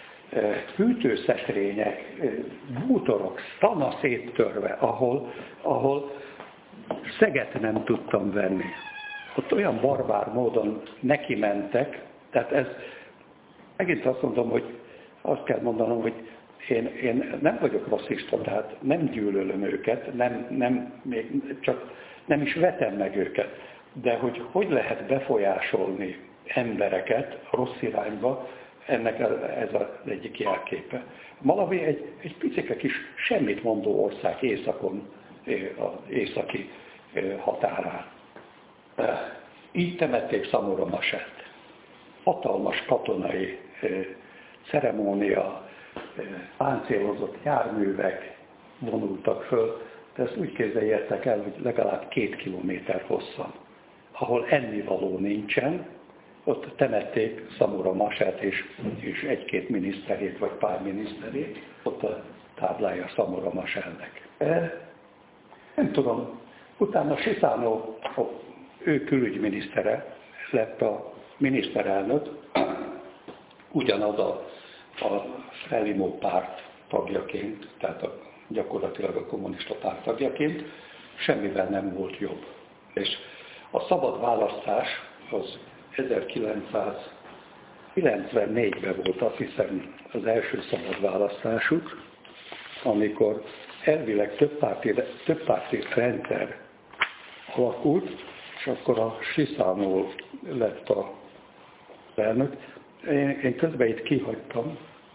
hűtőszekrények, bútorok, szana széttörve, ahol szeget nem tudtam venni. Ott olyan barbár módon neki mentek, tehát ez, megint azt mondom, hogy azt kell mondanom, hogy én nem vagyok rasszista, tehát nem gyűlölöm őket, csak nem is vetem meg őket. De hogy lehet befolyásolni embereket rossz irányba, ennek ez az egyik jelképe. Malawi egy picike kis semmit mondó ország északon, az északi határán. Így temették Samora Machelt. Hatalmas katonai ceremónia, páncélozott járművek vonultak föl, de ezt úgy képzeljétek el, hogy legalább 2 kilométer hosszan. Ahol ennivaló nincsen, ott temették Samora Machelt és egy-két miniszterét, vagy pár miniszterét, ott a táblája Samora Machelnek. Nem tudom, utána Chissano, ő külügyminisztere lett a miniszterelnök, ugyanaz a Frelimo párt tagjaként, tehát gyakorlatilag a kommunista párt tagjaként, semmivel nem volt jobb. És a szabad választás az 1994-ben volt, azt hiszem, az első szabad választásuk, amikor elvileg többpárti rendszer alakult, és akkor a Chissano lett a elnök. Én közben itt kihagytam,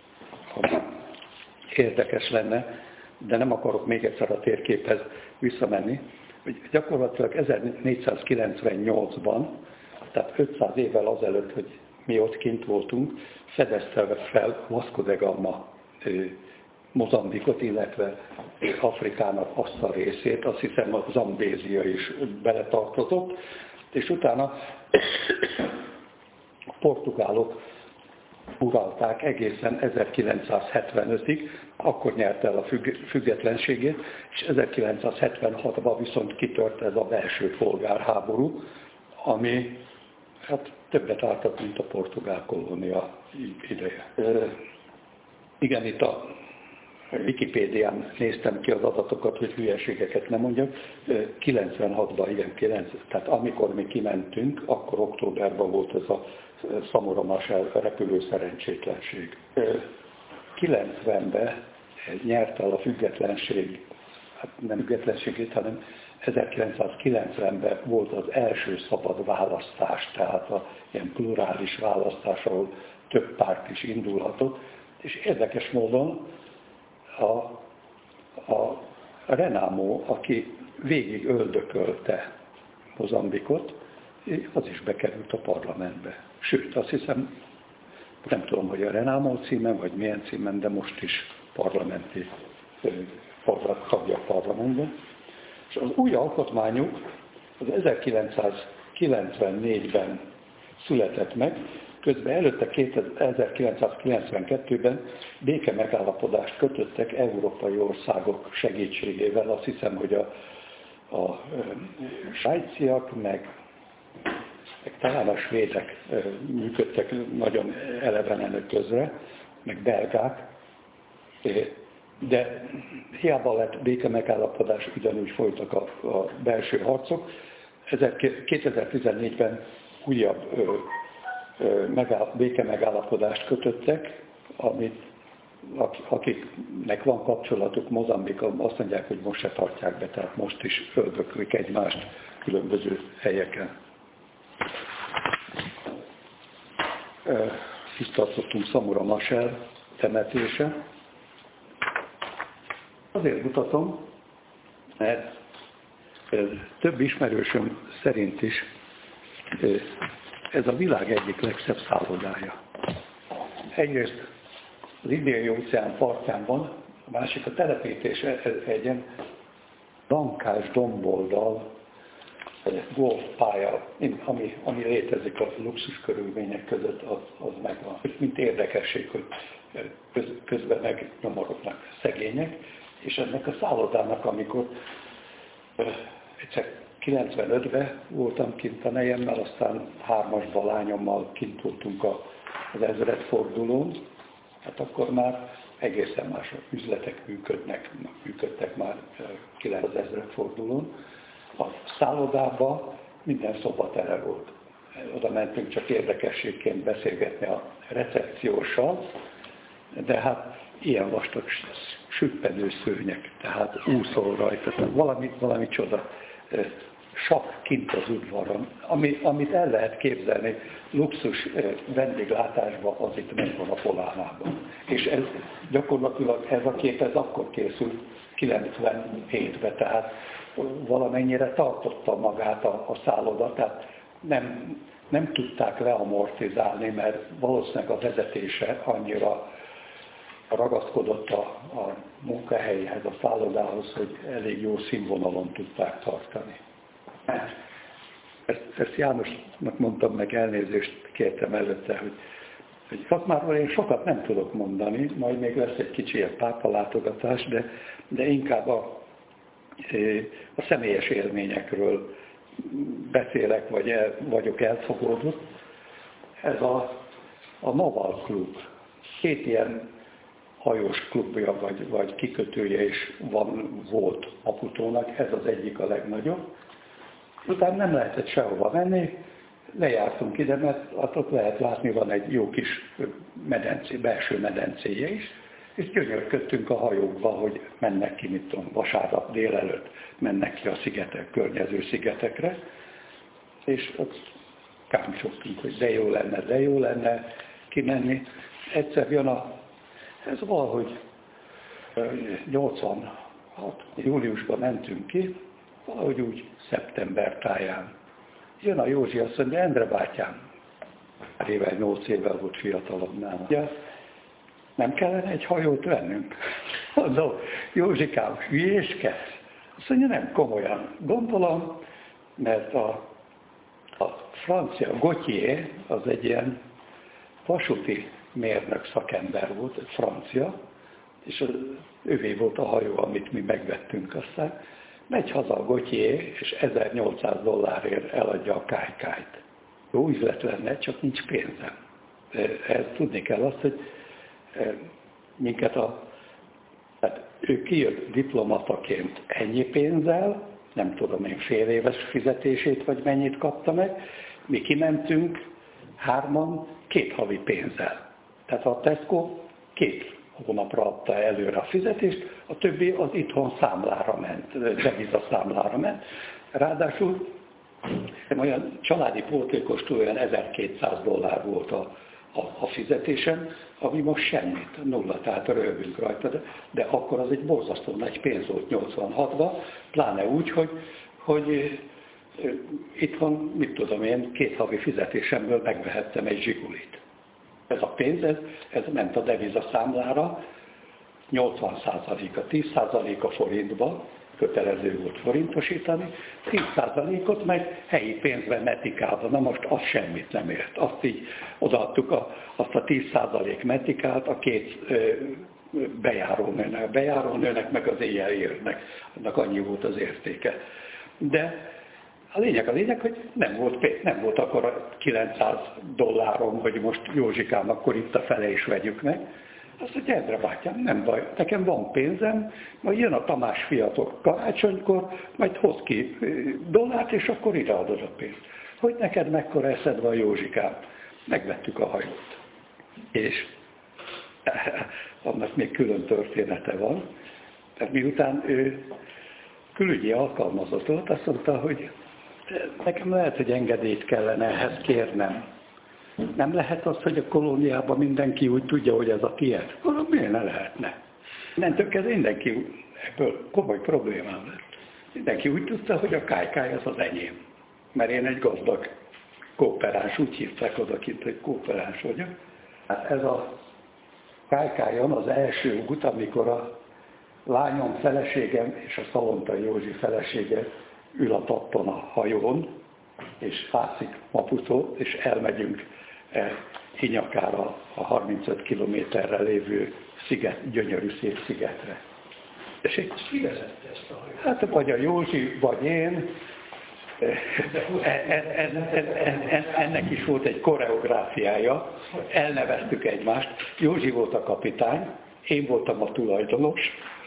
érdekes lenne, de nem akarok még egyszer a térképhez visszamenni, hogy gyakorlatilag 1498-ban, tehát 500 évvel azelőtt, hogy mi ott kint voltunk, fedezte fel Vasco da Gama Mozambikot, illetve Afrikának azt a részét, azt hiszem a Zambézia is beletartozott, és utána a portugálok uralták egészen 1975-ig, akkor nyerte el a függetlenségét, és 1976-ban viszont kitört ez a belső polgárháború, ami hát többet ártott, mint a portugál kolónia ideje. Igen, itt a Wikipédián néztem ki az adatokat, hogy hülyeségeket nem mondjak. 96-ban, igen, tehát amikor mi kimentünk, akkor októberben volt ez a Samora Machel repülő szerencsétlenség. 90-ben nyert el a függetlenség, hát nem függetlenségét, hanem 1990-ben volt az első szabad választás, tehát ilyen plurális választás, ahol több párt is indulhatott, és érdekes módon a Renamo, aki végig öldökölte Mozambikot, az is bekerült a parlamentbe. Sőt, azt hiszem, nem tudom, hogy a Renamo címen, vagy milyen címen, de most is parlamenti tagja a parlamentben. És az új alkotmányuk az 1994-ben született meg, közben előtte 1992-ben béke megállapodást kötöttek európai országok segítségével. Azt hiszem, hogy a svájciak, meg talán a svédek működtek nagyon elevenen közre, meg belgák, de hiába lett béke megállapodás, ugyanúgy folytak a belső harcok. 2014-ben újabb béke megállapodást kötöttek, akiknek van kapcsolatuk Mozambikon, azt mondják, hogy most se tartják be, tehát most is öldöklik egymást különböző helyeken. itt tartottunk Szamura Machel temetése. Azért mutatom, mert több ismerősöm szerint is ez a világ egyik legszebb szállodája. Egyrészt az Indiai-óceán partján van, a másik a telepítés egyen lankás domboldal, golfpálya, ami létezik a luxus körülmények között, az megvan. Mint érdekesség, hogy közben megnyomorodnak szegények, és ennek a szállodának, amikor egyszer 95-ben voltam kint a nejemmel, aztán 3-asban lányommal kint voltunk az ezredfordulón, hát akkor már egészen más üzletek működtek már 9 ezredfordulón. A szállodában minden szobatere volt. Oda mentünk csak érdekességként beszélgetni a recepcióssal, de hát ilyen vastag süppenő szőnyeg, tehát úszol rajta, valami csoda. Sak kint az udvaron, amit el lehet képzelni luxus vendéglátásban, az itt megvan a Polánában. És gyakorlatilag ez a kép akkor készült 97-ben, tehát valamennyire tartotta magát a szálloda, tehát nem tudták leamortizálni, mert valószínűleg a vezetése annyira ragaszkodott a munkahelyhez, a szállodához, hogy elég jó színvonalon tudták tartani. Ezt Jánosnak mondtam, meg elnézést kértem előtte, hogy szakmáról én sokat nem tudok mondani, majd még lesz egy kicsi ilyen pápalátogatás, de inkább a személyes élményekről beszélek, vagyok elfogódott. Ez a Naval Klub. 2 ilyen hajós klubja, vagy kikötője is volt Maputónak, ez az egyik a legnagyobb. Utána nem lehetett sehova menni, lejártunk ide, mert ott lehet látni, van egy jó kis belső medencéje is, és gyönyörködtünk a hajókba, hogy mennek ki, mit tudom, vasárnap délelőtt mennek ki a környező szigetekre, és ott kámcsogtunk, hogy de jó lenne kimenni. Egyszer jön ez valahogy 86. júliusban mentünk ki, valahogy úgy szeptember táján. Jön a Józsi, azt mondja, Endre bátyám, 8 évvel volt fiatalabb nálam. Ja, nem kellene egy hajót vennünk? Mondom, Józsikám, hülyéskedsz? Azt mondja, nem, komolyan gondolom, mert a francia Gautier az egy ilyen vasúti mérnök szakember volt, egy francia, és ővé volt a hajó, amit mi megvettünk aztán. Megy haza a Gautier, és $1800 eladja a kálykájt. Jó üzlet lenne, csak nincs pénzem. Ehhez tudni kell azt, hogy minket tehát ő kijött diplomataként ennyi pénzzel, nem tudom én fél éves fizetését, vagy mennyit kapta meg, mi kimentünk 3-an 2 havi pénzzel. Tehát a Tesco 2 hónapra adta előre a fizetést, a többi az itthon számlára ment, devizaszámlára ment. Ráadásul olyan családi pótlékostól olyan $1200 volt a fizetésem, ami most semmit, 0, tehát röhögünk rajta, de akkor az egy borzasztó nagy pénz volt 86-ban, pláne úgy, hogy itthon, mit tudom én, 2 havi fizetésemből megvehettem egy zsigulit. Ez a pénz, ez ment a devizaszámlára, 80%-a, 10%-a forintba, kötelező volt forintosítani, 10%-ot meg helyi pénzben metikálva, na most az semmit nem ért. Azt így odaadtuk azt a 10% metikát a 2 bejárónőnek. A bejárónőnek meg az éjjelérnek, annak annyi volt az értéke. De a lényeg, hogy nem volt akkor $900, hogy most Józsikám, akkor itt a fele is vegyük meg. Azt mondja, Endre bátyám, nem baj, nekem van pénzem, majd jön a Tamás fiatok karácsonykor, majd hoz ki dollárt, és akkor ideadod a pénzt. Hogy neked mekkora eszed van, Józsikám? Megvettük a hajót. És annak még külön története van, mert miután ő külügyi alkalmazott volt, azt mondta, hogy nekem lehet, hogy engedélyt kellene ehhez kérnem. nem lehet az, hogy a kolóniában mindenki úgy tudja, hogy ez a tiéd? Miért ne lehetne? Innentől kezdve mindenki, ebből komoly problémám lett. Mindenki úgy tudta, hogy a kájkáj az az enyém. Mert én egy gazdag kooperáns, úgy hívták odakint, hogy kooperáns vagyok. Hát ez a kájkájon az első út, amikor a lányom feleségem és a Szalontai Józsi felesége ül a tatton a hajón, és ászik Maputót, és elmegyünk Inyakára, a 35 kilométerre lévő sziget, gyönyörű szép szigetre. És ki vezette ezt a hajót? hát vagy a Józsi, vagy én. Ennek is volt egy koreográfiája, elneveztük egymást. Józsi volt a kapitány, én voltam a tulajdonos.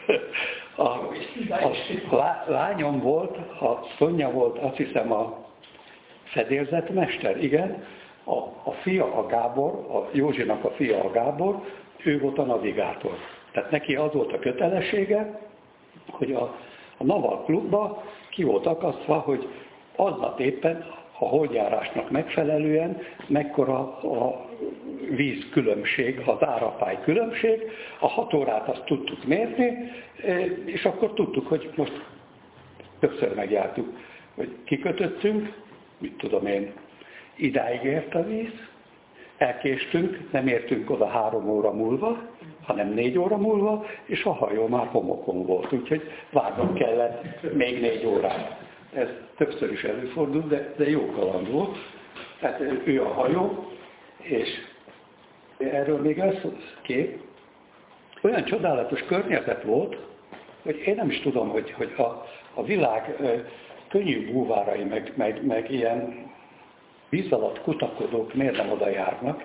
A lányom volt, a Szonya volt, azt hiszem, a fedélzetmester, igen. A fia a Gábor, a Józsinak a fia a Gábor, ő volt a navigátor. Tehát neki az volt a kötelessége, hogy a Naval Klubba ki volt akasztva, hogy aznap éppen a holdjárásnak megfelelően mekkora a vízkülönbség, az árapály különbség, a 6 órát azt tudtuk mérni, és akkor tudtuk, hogy most többször megjártuk, hogy kikötöttünk, mit tudom én, idáig ért a víz, elkéstünk, nem értünk oda 3 óra múlva, hanem 4 óra múlva, és a hajó már homokon volt, úgyhogy várnom kellett még 4 órát. Ez többször is előfordult, de jó kaland volt. Tehát ő a hajó, és erről még ez kép. Olyan csodálatos környezet volt, hogy én nem is tudom, hogy a világ könnyű búvárai, meg ilyen víz alatt kutakodók miért nem oda járnak.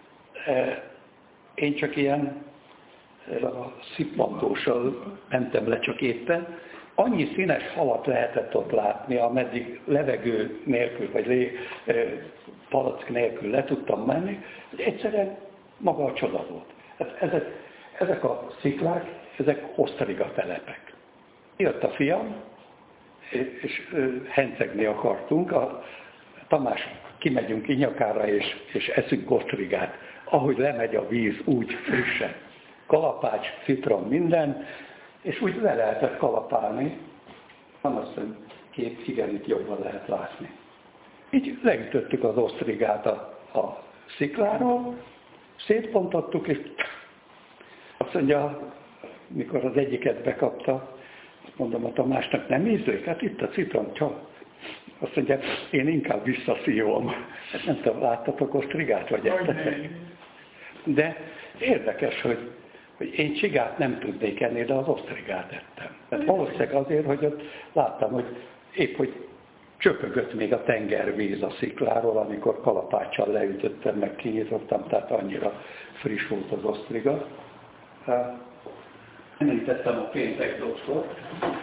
Én csak ilyen szippantóssal mentem le csak éppen. Annyi színes halat lehetett ott látni, ameddig levegő nélkül, vagy palack nélkül le tudtam menni, hogy egyszerűen maga a csoda volt. Hát ezek a sziklák, ezek osztriga telepek. Jött a fiam, és hencegni akartunk. A Tamás, kimegyünk Inyakára, és eszünk osztrigát. Ahogy lemegy a víz, úgy frissen. Kalapács, citrom, minden, és úgy le lehetett kalapálni. Van azt hiszem, kép, igen, itt jobban lehet látni. Így leütöttük az osztrigát a szikláról, szétpontottuk, és azt mondja, mikor az egyiket bekapta, azt mondom a Tamásnak, nem ízlik? Hát itt a citrom, csak. Azt mondja, én inkább visszaszívom. Hát nem tudom, láttatok osztrigát, vagy ettetek? De érdekes, hogy én csigát nem tudnék enni, de az osztrigát ettem. Tehát valószínűleg azért, hogy ott láttam, hogy épp, hogy csöpögött még a tengervíz a szikláról, amikor kalapáccsal leütöttem, meg kinyitottam, tehát annyira friss volt az osztriga. Említettem a péntek doktort,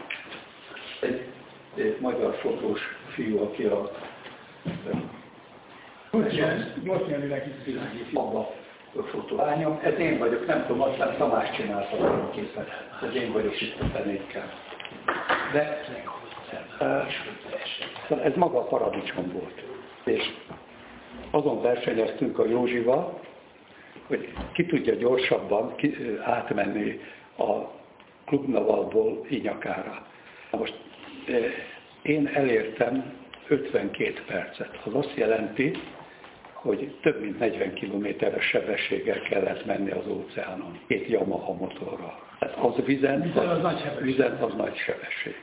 egy magyar fotós fiú, aki a most nyelvileg itt világít. A fotólányom, ez én vagyok, nem tudom, aztán Tamás csinálta a képet. Ez én vagyok itt a fenékkel. De ez maga a paradicsom volt. És azon versenyeztünk a Józsival, hogy ki tudja gyorsabban átmenni a Klubnavalból Inyakára. Most én elértem 52 percet. Az azt jelenti, hogy több mint 40 kilométeres sebességgel kellett menni az óceánon, 2 Yamaha motorral. Tehát az vizen az nagy sebesség.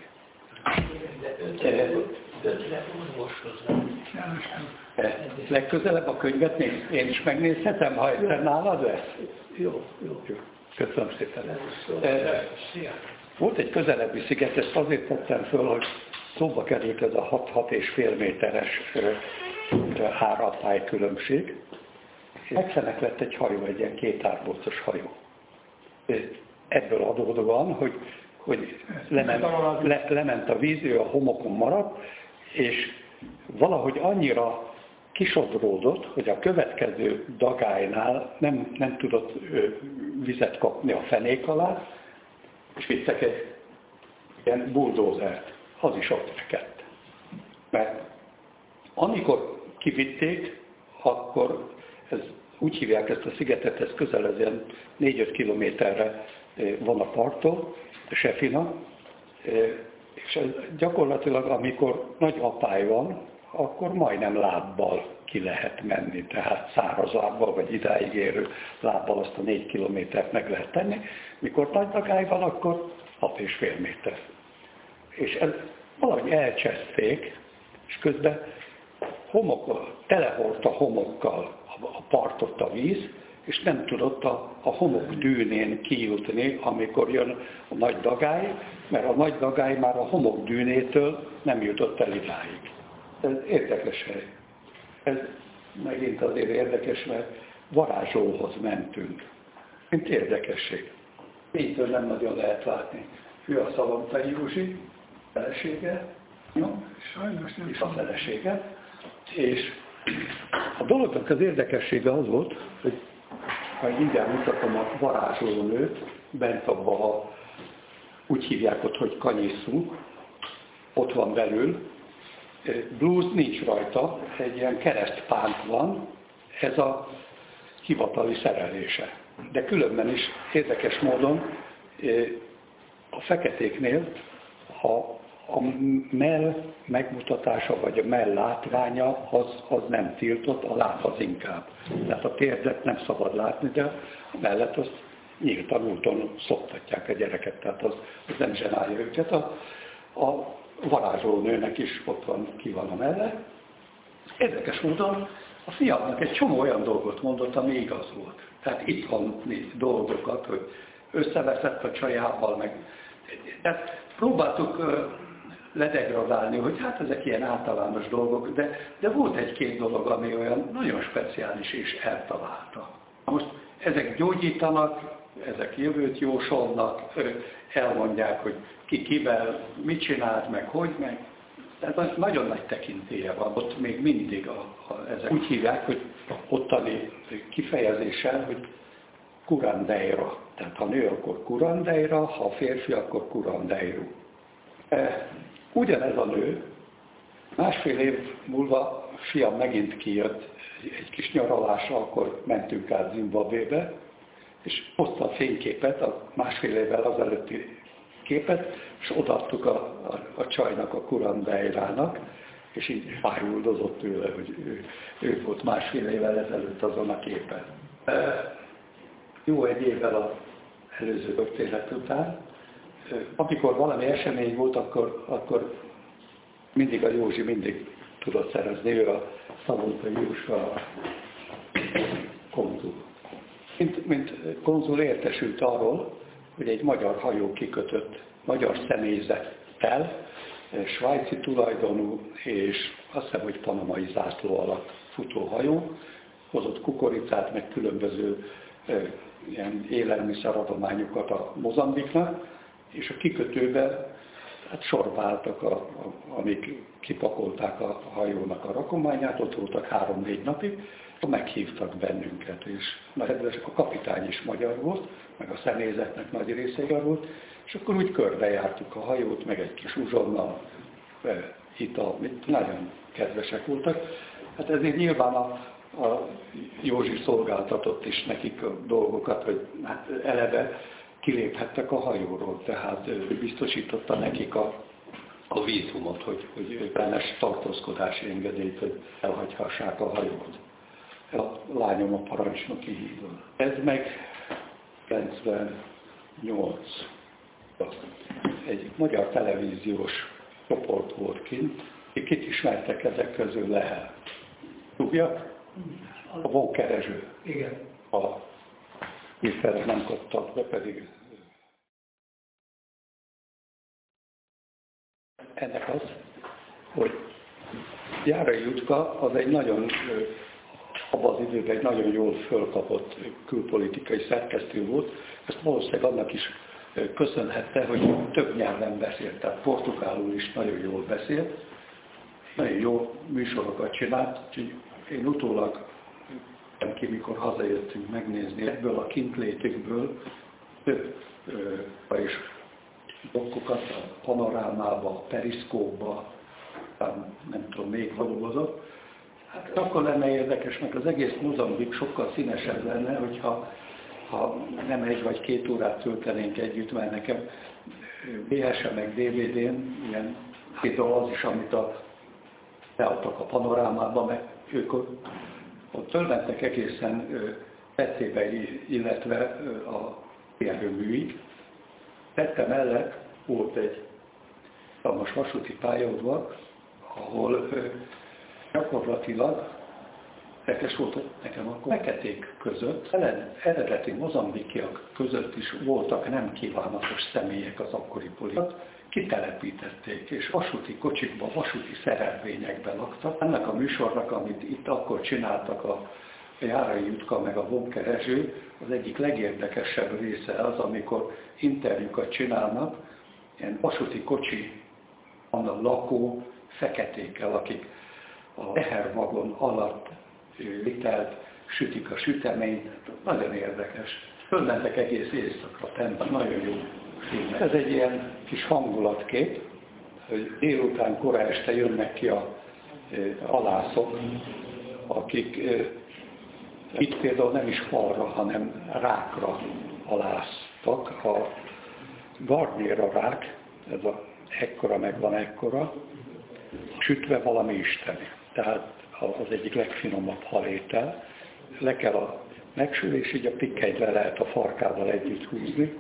Legközelebb a könyvet én is megnézhetem, ha egyszer nálad lesz? Jó. Köszönöm szépen. Volt egy közelebbi sziget, ezt azért tettem föl, hogy szóba került ez a 6,5 méteres árapály különbség. Megszenek lett egy hajó, egy ilyen 2 árbocos hajó. Ebből adódóan, hogy lement a víz, ő a homokon maradt, és valahogy annyira kisodródott, hogy a következő dagálynál nem tudott vizet kapni a fenék alá, és vittek egy ilyen buldózert. Az is ott rekedt. Mert amikor kivitték, akkor Ez, úgy hívják ezt a szigetet, ez közel ez ilyen 4-5 kilométerre van a parttól, a Sefina, és ez gyakorlatilag, amikor nagy apály van, akkor majdnem lábbal ki lehet menni, tehát száraz lábbal, vagy idáig érő lábbal azt a 4 kilométert meg lehet tenni. Mikor nagy dagály van, akkor 6,5 méter. És ez valahogy elcseszték, és közben telehordta homokkal a partot a víz, és nem tudott a homok dűnén kijutni, amikor jön a nagy dagály, mert a nagy dagály már a homok dűnétől nem jutott el idáig. Ez érdekes hely. Ez megint azért érdekes, mert varázslóhoz mentünk. Mint érdekesség. Így nem nagyon lehet látni. Ő a Szalontai Józsi, felesége, Sajnos nem és a felesége. És a dolognak az érdekessége az volt, hogy ha mindjárt mutatom a varázslónőt, bent abban úgy hívják ott, hogy kanyisszunk, ott van belül, blues nincs rajta, egy ilyen keresztpánt van, ez a hivatali szerelése. De különben is érdekes módon a feketéknél a mell megmutatása, vagy a mell látványa, az nem tiltott, a láb az inkább. Tehát a térdet nem szabad látni, de a mellet azt nyíltan úton szoktatják a gyereket, tehát az nem zsenálja őket. A varázslónőnek is ott van, ki van a melle. Érdekes módon a fiamnak egy csomó olyan dolgot mondott, ami igaz volt. Tehát itthoni dolgokat, hogy összeveszett a csajával, meg... Tehát próbáltuk ledegradálni, hogy hát ezek ilyen általános dolgok, de volt egy-két dolog, ami olyan nagyon speciális és eltalálta. Most ezek gyógyítanak, ezek jövőt jósolnak, elmondják, hogy ki kivel, mit csinált, meg hogy, meg. Tehát nagyon nagy tekintélye van, ott még mindig ezek úgy hívják, hogy ottani kifejezéssel, hogy curandeira. Tehát ha nő, akkor curandeira, ha férfi, akkor curandeiru. Ugyanez a nő, 1,5 év múlva fiam megint kijött egy kis nyaralásra, akkor mentünk át Zimbabvébe, és hozta a fényképet, a 1,5 évvel azelőtti képet, és odaadtuk a csajnak, a curandeirának, és így fájuldozott tőle, hogy ő volt 1,5 évvel ezelőtt azon a képen. Jó egy évvel az előző történet után, amikor valami esemény volt, akkor mindig a Józsi mindig tudott szerezni, ő a Szalontai Józsa a konzul. Mint konzul értesült arról, hogy egy magyar hajó kikötött magyar személyzettel, svájci tulajdonú és azt hiszem, hogy panamai zászló alatt futó hajó, hozott kukoricát, meg különböző ilyen élelmiszeradományokat a Mozambiknak, és a kikötőben hát sorba álltak, amik kipakolták a hajónak a rakományát, ott voltak 3-4 napig, meghívtak bennünket, és a kapitány is magyar volt, meg a személyzetnek nagy része magyar volt, és akkor úgy körbejártuk a hajót, meg egy kis uzsonnal, ital, nagyon kedvesek voltak. Hát ezért nyilván a Józsi szolgáltatott is nekik a dolgokat, hogy hát eleve kiléphettek a hajóról, tehát biztosította nekik a vízumot, hogy ellenes tartózkodási engedélyt, hogy elhagyhassák a hajót. A lányom a parancsnoki hídon. Ez meg 98. Egy magyar televíziós csoport volt kint. Kit ismertek ezek közül Lehel? Tudja? A Vókereső. Igen. A Miferet nem kaptak be, pedig ennek az, hogy Járai Jutka az egy nagyon, abban az időben egy nagyon jól fölkapott külpolitikai szerkesztő volt, ezt valószínűleg annak is köszönhette, hogy több nyelven beszélt, tehát portugálul is nagyon jól beszélt, nagyon jó műsorokat csinált, úgyhogy én utólag ki, mikor hazajöttünk megnézni, ebből a kintlétükből több és blokkokat a panorámába, a periszkóba, nem tudom, még dolgozott, Hát akkor lenne érdekes, mert az egész Mozambik sokkal színesebb lenne, hogyha nem 1 vagy 2 órát töltenénk együtt, mert nekem VHS-en meg DVD-n, ilyen például az is, amit beadtak a panorámába, mert ők ott fölmentek egészen Pettébe, illetve a erőműig. Tette mellett volt egy hatalmas vasúti pályaudvar, ahol gyakorlatilag érdekes volt nekem akkor feketék között, eredeti mozambikiak között is voltak nem kívánatos személyek az akkori politikát, kitelepítették, és vasúti kocsikban, vasúti szerelvényekben laktak. Ennek a műsornak, amit itt akkor csináltak a Járai Jutka meg a Bonke Rezső, az egyik legérdekesebb része az, amikor interjúkat csinálnak, ilyen vasúti kocsi, annak lakó feketékkel, akik a tehervagon alatt vitelt, sütik a süteményt, nagyon érdekes. Fölmentek egész éjszakra, tempen, nagyon jó film. Ez egy ilyen kis hangulatkép, hogy délután kora este jönnek ki a halászok, akik itt például nem is falra, hanem rákra halásztak. A garnéra rák, ez ekkora meg van ekkora, sütve valami isteni. Tehát az egyik legfinomabb halétel. Le kell a megsül, és így a pikkeit le lehet a farkával együtt húzni.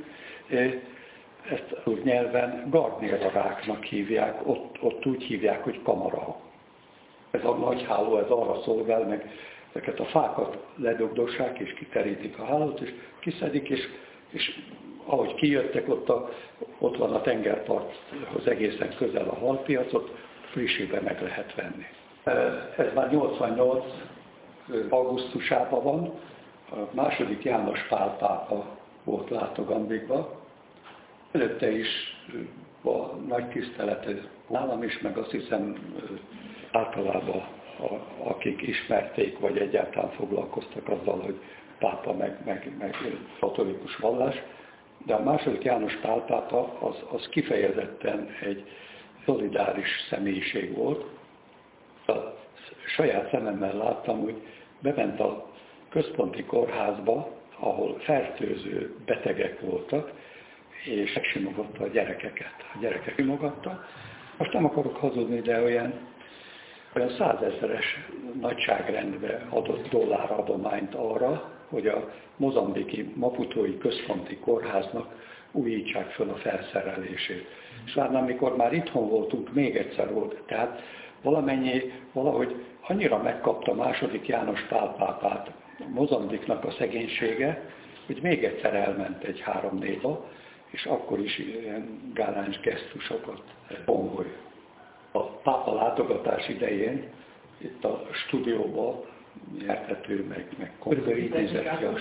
Ezt úgy nyelven garnéra ráknak hívják, ott úgy hívják, hogy kamara. Ez a nagy háló, ez arra szolgál, meg ezeket a fákat ledugdossák, és kiterítik a hálót, és kiszedik, és ahogy kijöttek, ott van a tengerparthoz egészen közel a halpiacot, frissében meg lehet venni. Ez már 88. augusztusában van, a II. János Pál pápa volt Látogambinkban. Előtte is a nagy tisztelete nálam is, meg azt hiszem általában akik ismerték, vagy egyáltalán foglalkoztak azzal, hogy pápa meg katolikus vallás. De a II. János Pál pápa az kifejezetten egy szolidáris személyiség volt. A saját szememmel láttam, hogy bement a központi kórházba, ahol fertőző betegek voltak, és megsimogatta a gyerekeket. A gyerekek simogatta. Most nem akarok hazudni, de olyan 100 000-es nagyságrendbe adott dolláradományt arra, hogy a mozambiki Maputói Központi Kórháznak újítsák föl a felszerelését. És már amikor már itthon voltunk, még egyszer volt. Tehát valahogy annyira megkapta II. János Pál pápát Mozambiknak a szegénysége, hogy még egyszer elment egy 3-4-ba, és akkor is ilyen gáláns gesztusokat bongolj. A pápa látogatás idején itt a stúdióban értető, meg körülbelül így nézett ki a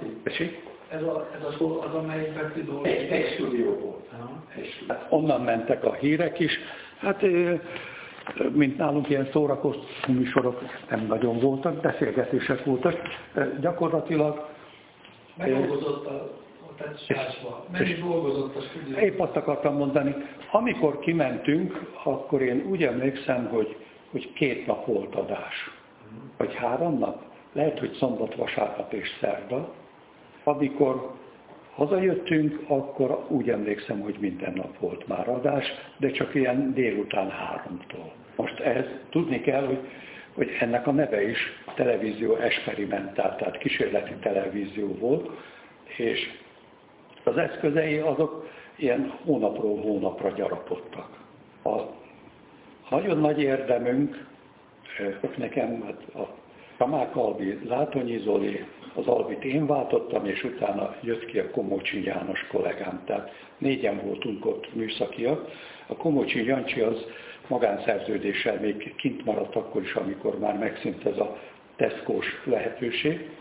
Ez az, amelyikben tudod. Egy stúdió volt. Hát onnan mentek a hírek is. Hát mint nálunk ilyen szórakoztató műsorok nem nagyon voltak, beszélgetések voltak. Gyakorlatilag megdolgozott a társaságban. Mennyit dolgozott a stúdióban? Épp azt akartam mondani, amikor kimentünk, akkor én úgy emlékszem, hogy 2 nap volt adás. Vagy 3 nap. Lehet, hogy szombat, vasárnap és szerda. Amikor hazajöttünk, akkor úgy emlékszem, hogy minden nap volt már adás, de csak ilyen délután 3-tól. Most ehhez tudni kell, hogy ennek a neve is televízió experimentált, tehát kísérleti televízió volt, és az eszközei azok ilyen hónapról hónapra gyarapodtak. A nagyon nagy érdemünk nekem a Kamák Albi, Látonyi Zoli, az Albit én váltottam, és utána jött ki a Komócsi János kollégám. Tehát 4-en voltunk ott műszakiak. A Komócsi Jancsi az magánszerződéssel még kint maradt akkor is, amikor már megszűnt ez a Tesco-s lehetőség.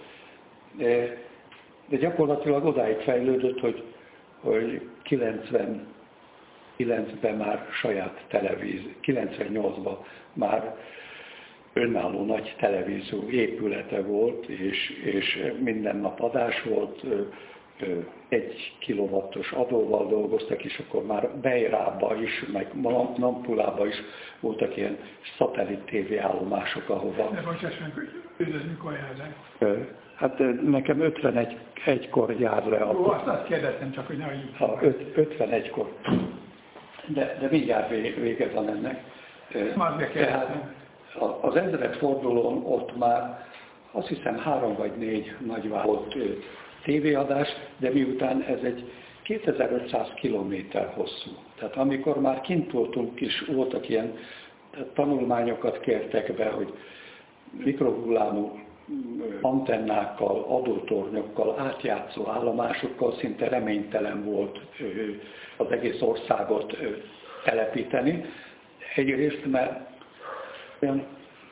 De gyakorlatilag odáig fejlődött, hogy 99-ben már saját televízió, 98-ban már önálló nagy televízió épülete volt, és minden nap adás volt, 1 kilowattos adóval dolgoztak, és akkor már Beirában is, meg Nampulában is voltak ilyen szatellit tévéállomások, ahova... De bocsáss meg, hogy ez mikor jár le? Hát nekem 51-kor jár le. Ó, azt kérdeztem csak, hogy nehogy... 51-kor. De mindjárt vége van ennek. Tehát az 1000. fordulón ott már azt hiszem 3 vagy 4 nagyvállalat volt tévéadás, de miután ez egy 2500 kilométer hosszú. Tehát amikor már kint voltunk is, voltak ilyen tanulmányokat kértek be, hogy mikrohullámú antennákkal, adótornyokkal, átjátszó állomásokkal szinte reménytelen volt az egész országot telepíteni. Egyrészt, mert olyan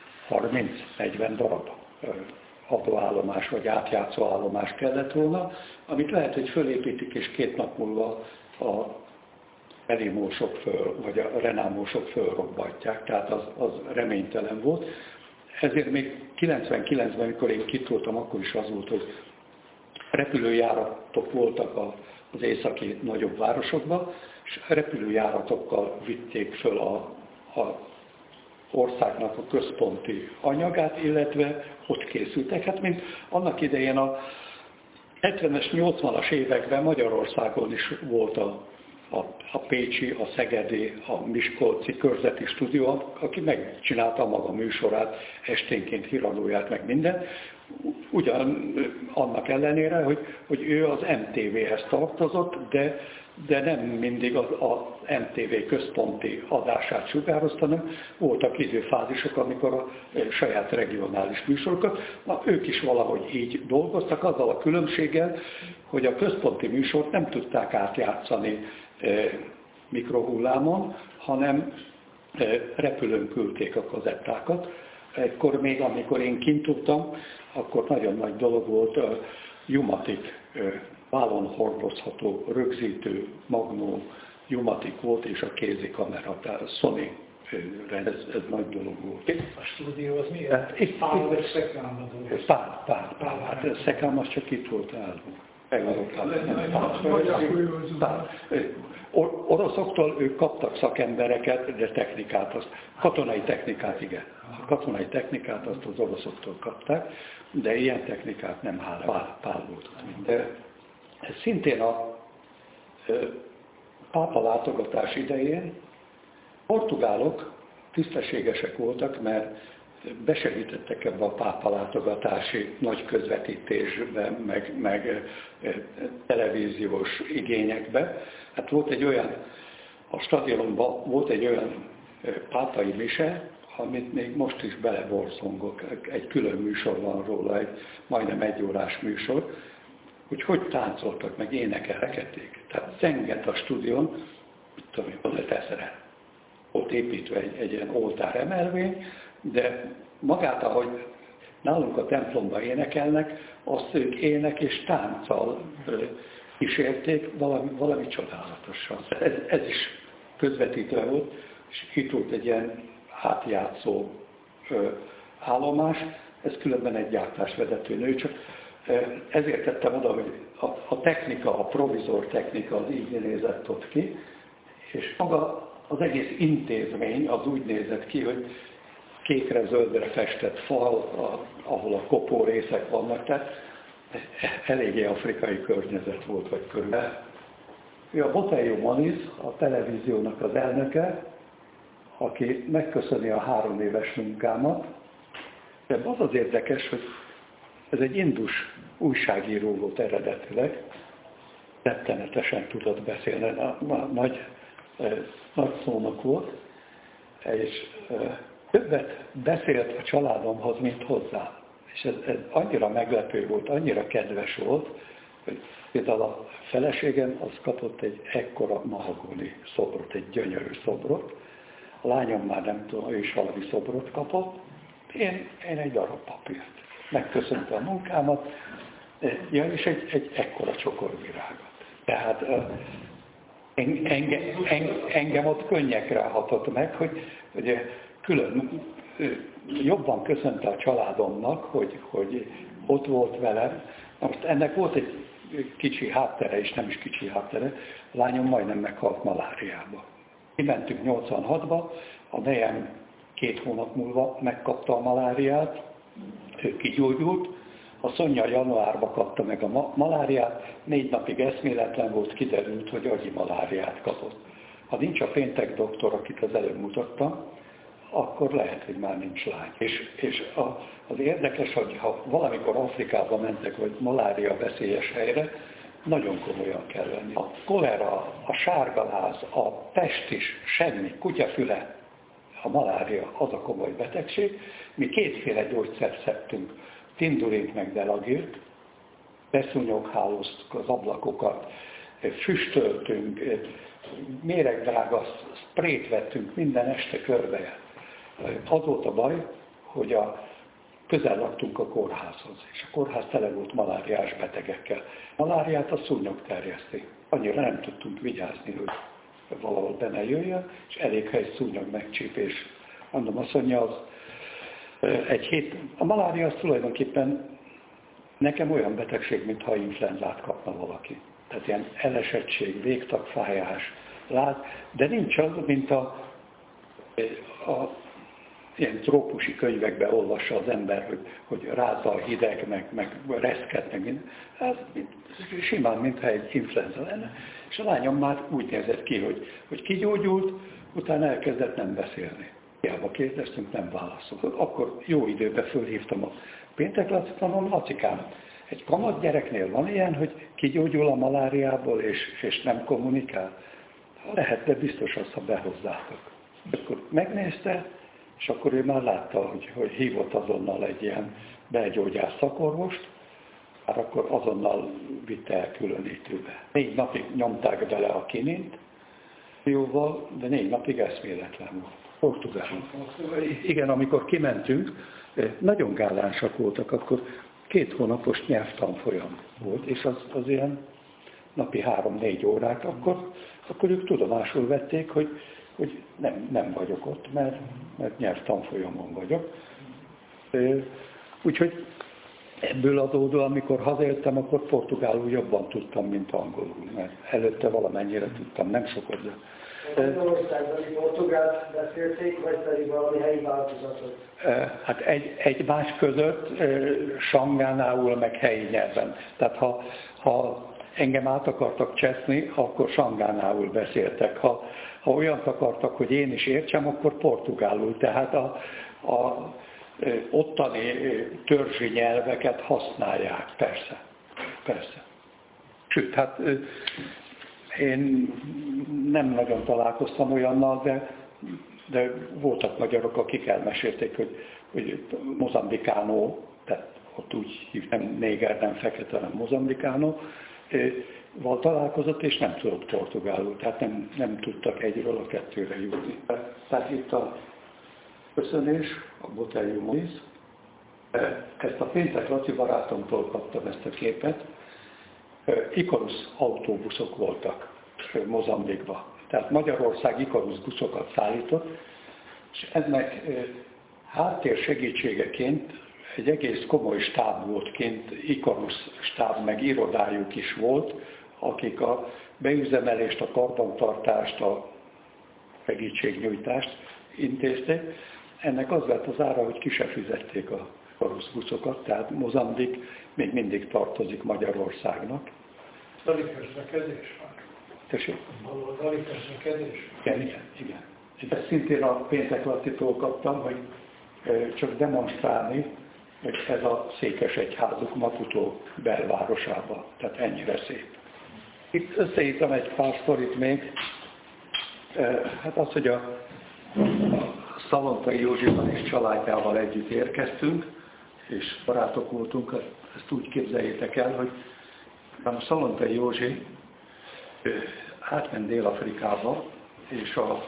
30-40 darab adóállomás vagy átjátszó állomás kellett volna, amit lehet, hogy fölépítik, és 2 nap múlva a Elimósok föl, vagy a Renámósok fölrobbantják, tehát az reménytelen volt. Ezért még 99-ben, amikor én kint voltam, akkor is az volt, hogy repülőjáratok voltak az északi nagyobb városokban, és repülőjáratokkal vitték föl a országnak a központi anyagát, illetve ott készültek. Hát mint annak idején a 70-es, 80-as években Magyarországon is volt a pécsi, a szegedi, a miskolci körzeti stúdió, aki megcsinálta maga műsorát, esténként híradóját, meg minden. Ugyan annak ellenére, hogy ő az MTV-hez tartozott, de nem mindig az MTV központi adását sugározta, hanem voltak időfázisok, amikor a saját regionális műsorokat, ők is valahogy így dolgoztak, azzal a különbséggel, hogy a központi műsort nem tudták átjátszani mikrohullámon, hanem repülőn küldték a kazettákat. Ekkor még, amikor én kint tudtam, akkor nagyon nagy dolog volt a Jumatic, vállon hordozható, rögzítő, magnó Jumatic volt, és a kézikamera, tehát Sony, ez nagy dolog volt. A stúdió az milyen? Pál vagy Szekálma volt? Pál. Hát Szekálma az csak itt volt állva. Oroszoktól ők kaptak szakembereket, de technikát, katonai technikát, igen. A katonai technikát azt az oroszoktól kapták, de ilyen technikát nem Pál volt. De szintén a pápa látogatás idején portugálok tisztességesek voltak, mert besegítettek ebbe a pápa látogatási nagy közvetítésbe, meg televíziós igényekbe. Hát volt egy olyan, a stadionban volt egy olyan pápai mise, amit még most is beleborzongok. Egy külön műsor van róla, egy majdnem 1 órás műsor, hogy táncoltak, meg énekelkedték. Tehát zenget a stúdión, tudom én, 5000-en. Ott építve egy ilyen oltár emelvény, de magát, ahogy nálunk a templomban énekelnek, azt ők ének és tánccal kísérték valami csodálatosan. Ez is közvetítve volt, és itt volt egy ilyen átjátszó állomás, ez különben egy gyártásvezető nő, csak ezért tettem oda, hogy a technika, a provizor technika az így nézett ott ki, és maga az egész intézmény az úgy nézett ki, hogy kékre-zöldre festett fal, ahol a kopó részek vannak, tehát eléggé afrikai környezet volt, vagy körülbelül. Ő a Botelho Moniz, a televíziónak az elnöke, aki megköszöni a 3 éves munkámat. De az az érdekes, hogy ez egy indus újságíró volt eredetileg, rettenetesen tudott beszélni, nagy szónok volt, és többet beszélt a családomhoz, mint hozzám. És ez annyira meglepő volt, annyira kedves volt, hogy például a feleségem az kapott egy ekkora mahagóni szobrot, egy gyönyörű szobrot, a lányom már nem tudom, ő is valami szobrot kapott, én egy darab papírt. Megköszönte a munkámat, és egy ekkora csokorvirágot. Tehát engem ott könnyekre hatott meg, hogy külön jobban köszönte a családomnak, hogy ott volt velem. Most ennek volt egy kicsi háttere, és nem is kicsi háttere, a lányom majdnem meghalt maláriába. Kimentünk 86-ba, a nejem 2 hónap múlva megkapta a maláriát, ő kigyógyult, a Szonya januárban kapta meg a maláriát, 4 napig eszméletlen volt, kiderült, hogy agyi maláriát kapott. Ha nincs a péntek doktor, akit az előbb mutattam, akkor lehet, hogy már nincs lány. És az érdekes, hogy ha valamikor Afrikába mentek, vagy malária veszélyes helyre, nagyon komolyan kell venni. A kolera, a sárgaláz, a pestis, semmi, kutyafüle, a malária az a komoly betegség. Mi 2 gyógyszert szedtünk, tindurint meg delagirt, beszúnyoghálóztuk az ablakokat, füstöltünk, méregdrága sprét vettünk, minden este körbe. Az volt a baj, hogy közel laktunk a kórházhoz, és a kórház tele volt maláriás betegekkel. Maláriát a szúnyog terjeszti. Annyira nem tudtunk vigyázni, hogy valahol be ne jöjjön, és elég hely szúnyog megcsípés. Mondom, azt mondja, az egy hét. A malária az tulajdonképpen nekem olyan betegség, mintha influenzát kapna valaki. Tehát ilyen elesettség, végtagfájás, láz, de nincs az, mint a ilyen trópusi könyvekben olvassa az ember, hogy rázza a hideg, meg reszket, meg minden. Ez simán, mintha egy influenza lenne. És a lányom már úgy nézett ki, hogy kigyógyult, utána elkezdett nem beszélni. Hiába kérdeztünk, nem válaszolt. Akkor jó időben fölhívtam a Péntek Lacit, mondom, Lacikám, egy kamat gyereknél van ilyen, hogy kigyógyul a maláriából és nem kommunikál? Lehet, de biztos az, ha behozzátok. Akkor megnézte, és akkor ő már látta, hogy hívott azonnal egy ilyen belgyógyász szakorvost, hát akkor azonnal vitte el különítőbe. 4 napig nyomták bele a kinint, jóval, de 4 napig eszméletlen volt. Portugálon. Igen, amikor kimentünk, nagyon gálánsak voltak, akkor 2 hónapos nyelvtanfolyam volt, és az ilyen napi 3-4 órák, akkor ők tudomásul vették, hogy nem vagyok ott, mert nyelvtanfolyamon vagyok. Úgyhogy ebből adódóan, amikor hazajöttem, akkor portugálul jobban tudtam, mint angolul, mert előtte valamennyire tudtam, nem sokat, de... Magyarországbeli portugált beszélték, vagy pedig valami helyi változatot? Hát egymás között, sangánául, meg helyi nyelven. Tehát ha engem át akartak cseszni, akkor sangánául beszéltek. Ha olyant akartak, hogy én is értsem, akkor portugálul. Tehát a ottani törzsi nyelveket használják, persze. Sőt, hát én nem nagyon találkoztam olyannal, de voltak magyarok, akik elmesélték, hogy mozambikánó, tehát ott úgy hívtam, néger, nem fekete, hanem mozambikánó, val találkozott, és nem tudott portugálul, tehát nem tudtak egyről a kettőre jutni. Tehát itt a köszönés, a Botelho Moniz. Ezt a Péntek Laci barátomtól kaptam ezt a képet. Ikarus autóbuszok voltak Mozambikban. Tehát Magyarország Ikarus buszokat szállított, és ennek háttér segítségeként egy egész komoly stáb volt kint, Ikarus stáb, meg irodájuk is volt, akik a beüzemelést, a karbantartást, a segítségnyújtást intézték. Ennek az lett az ára, hogy ki se fizették a Ikarus buszokat, tehát Mozambik még mindig tartozik Magyarországnak. Dali közlekedés van. Tessék? Való dali közlekedés? Igen. Ezt szintén a Péntek Lacitól kaptam, hogy csak demonstrálni, hogy ez a székesegyházuk Maputo belvárosában, tehát ennyire szép. Itt összeírtam egy pár sztorit még. Hát az, hogy a Szalontai Józsival és családjával együtt érkeztünk, és barátok voltunk, ezt úgy képzeljétek el, hogy a Szalontai Józsi átment Dél-Afrikába, és a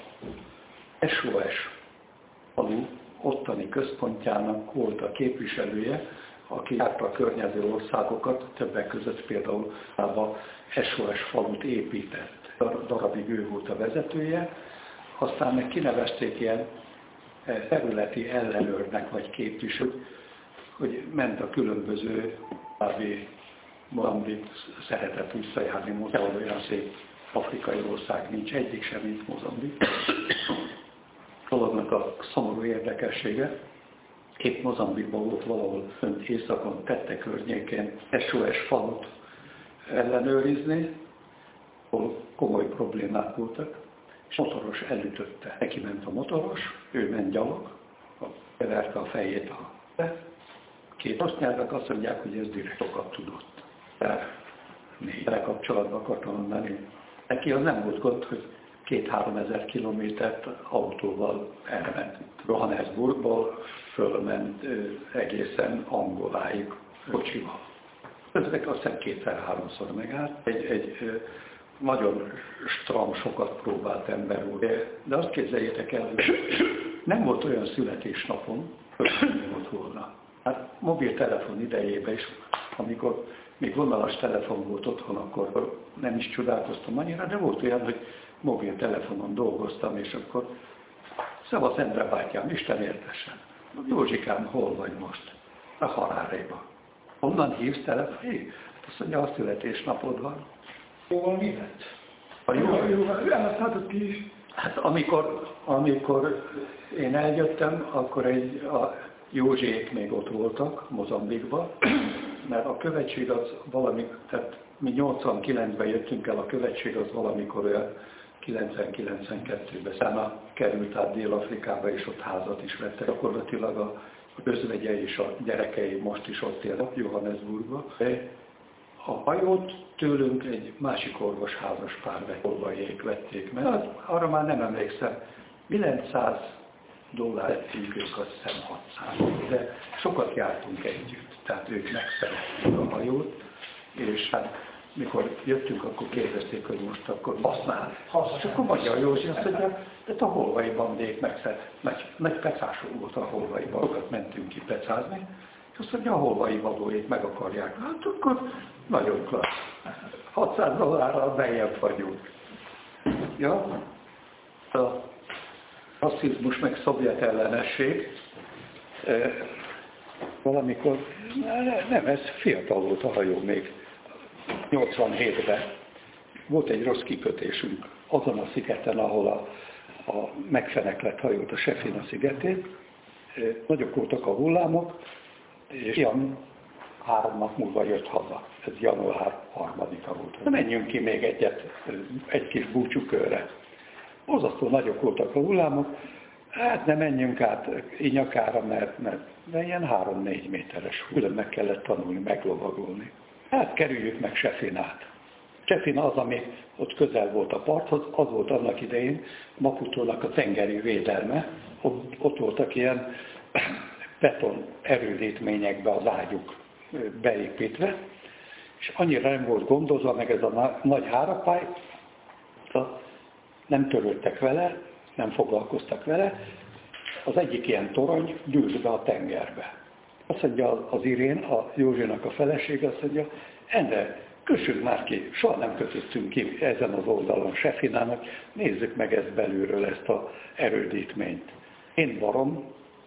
SOS falu ottani központjának volt a képviselője, aki járta a környező országokat, többek között például a SOS falut épített. Darabig ő volt a vezetője, aztán meg kinevezték ilyen területi ellenőrnek vagy képviselő, hogy ment a különböző Mozambik szeretett visszajárni, Mozambik olyan szép afrikai ország nincs, egyik sem, mint Mozambik. Dolognak a szomorú érdekessége, épp Mozambikban volt valahol fönt északon, Tette környékén SOS falut ellenőrizni, ahol komoly problémák voltak, és motoros elütötte. Neki ment a motoros, ő ment gyalog, beverte a fejét a két rossz nyelvek azt mondják, hogy ez direkt sokat tudott. De vele kapcsolatban akartam mondani. Neki az nem volt gond, hogy 2-3 ezer kilométert autóval elment. Johannesburgból fölment egészen Angoláig kocsival. Ezek azt hiszem 2-3-szor megállt. Egy nagyon stram, sokat próbált ember volt. De azt képzeljétek el, hogy nem volt olyan születésnapon, hogy nem volt volna. Hát mobiltelefon idejében is, amikor még vonalas telefon volt otthon, akkor nem is csodálkoztam annyira, de volt olyan, hogy mobiltelefonon dolgoztam, és akkor Szevasz Endre bátyám, Isten értessen. Józsikám, hol vagy most? A Haráréba. Honnan hívsz telefon? Azt mondja, a születésnapod van. Jóval mi lett? Jóval eladhatod ki is? Hát amikor én eljöttem, akkor a Józsiék még ott voltak, Mozambikban, mert a követség az tehát mi 89-ben jöttünk el, a követség az valamikor olyan 90-92-ben. Szána került át Dél-Afrikába, és ott házat is vettek. Gyakorlatilag a özvegye és a gyerekei most is ott élnek, Johannesburgban. A hajót tőlünk egy másik orvos házaspár vették meg. Hát, arra már nem emlékszem. $900 tettünk ők, azt hiszem 600. De sokat jártunk együtt, tehát ők megszerették a hajót, és hát mikor jöttünk, akkor kérdezték, hogy most akkor használ. És akkor Magyar Józsi azt mondja, de a Holvaiban még nagy pecású volt a Holvaiban, okat mentünk ki pecázni, és azt mondja, a Holvai valóék meg akarják. Hát akkor nagyon klassz. $600 beljebb vagyunk. Ja? A rasszizmus meg szovjet ellenesség. Valamikor, nem, ez fiatal volt a hajó még. 87-ben volt egy rossz kikötésünk azon a szigeten, ahol a megfeneklett hajót, a Sefina szigetén. Nagyok voltak a hullámok, és ilyen 3 nap múlva jött haza. Ez január 3-a volt. Na, menjünk ki még egy kis búcsúkörre. Borzasztó nagyok voltak a hullámok, hát ne menjünk át Inyakára, mert ilyen 3-4 méteres hullám, meg kellett tanulni, meglovagolni. Hát kerüljük meg Sefinát. Sefina az, ami ott közel volt a parthoz, az volt annak idején Maputónak a tengeri védelme. Ott voltak ilyen beton erődítményekbe az ágyuk beépítve, és annyira nem volt gondozva, meg ez a nagy hárapály, nem törődtek vele, nem foglalkoztak vele. Az egyik ilyen torony dűlt be a tengerbe. Azt mondja az Irén, a Józsinak a felesége, azt mondja, Endre, kössünk már ki, soha nem kötöttünk ki ezen az oldalon Sefinának, nézzük meg ezt belülről, ezt az erődítményt. Én barom,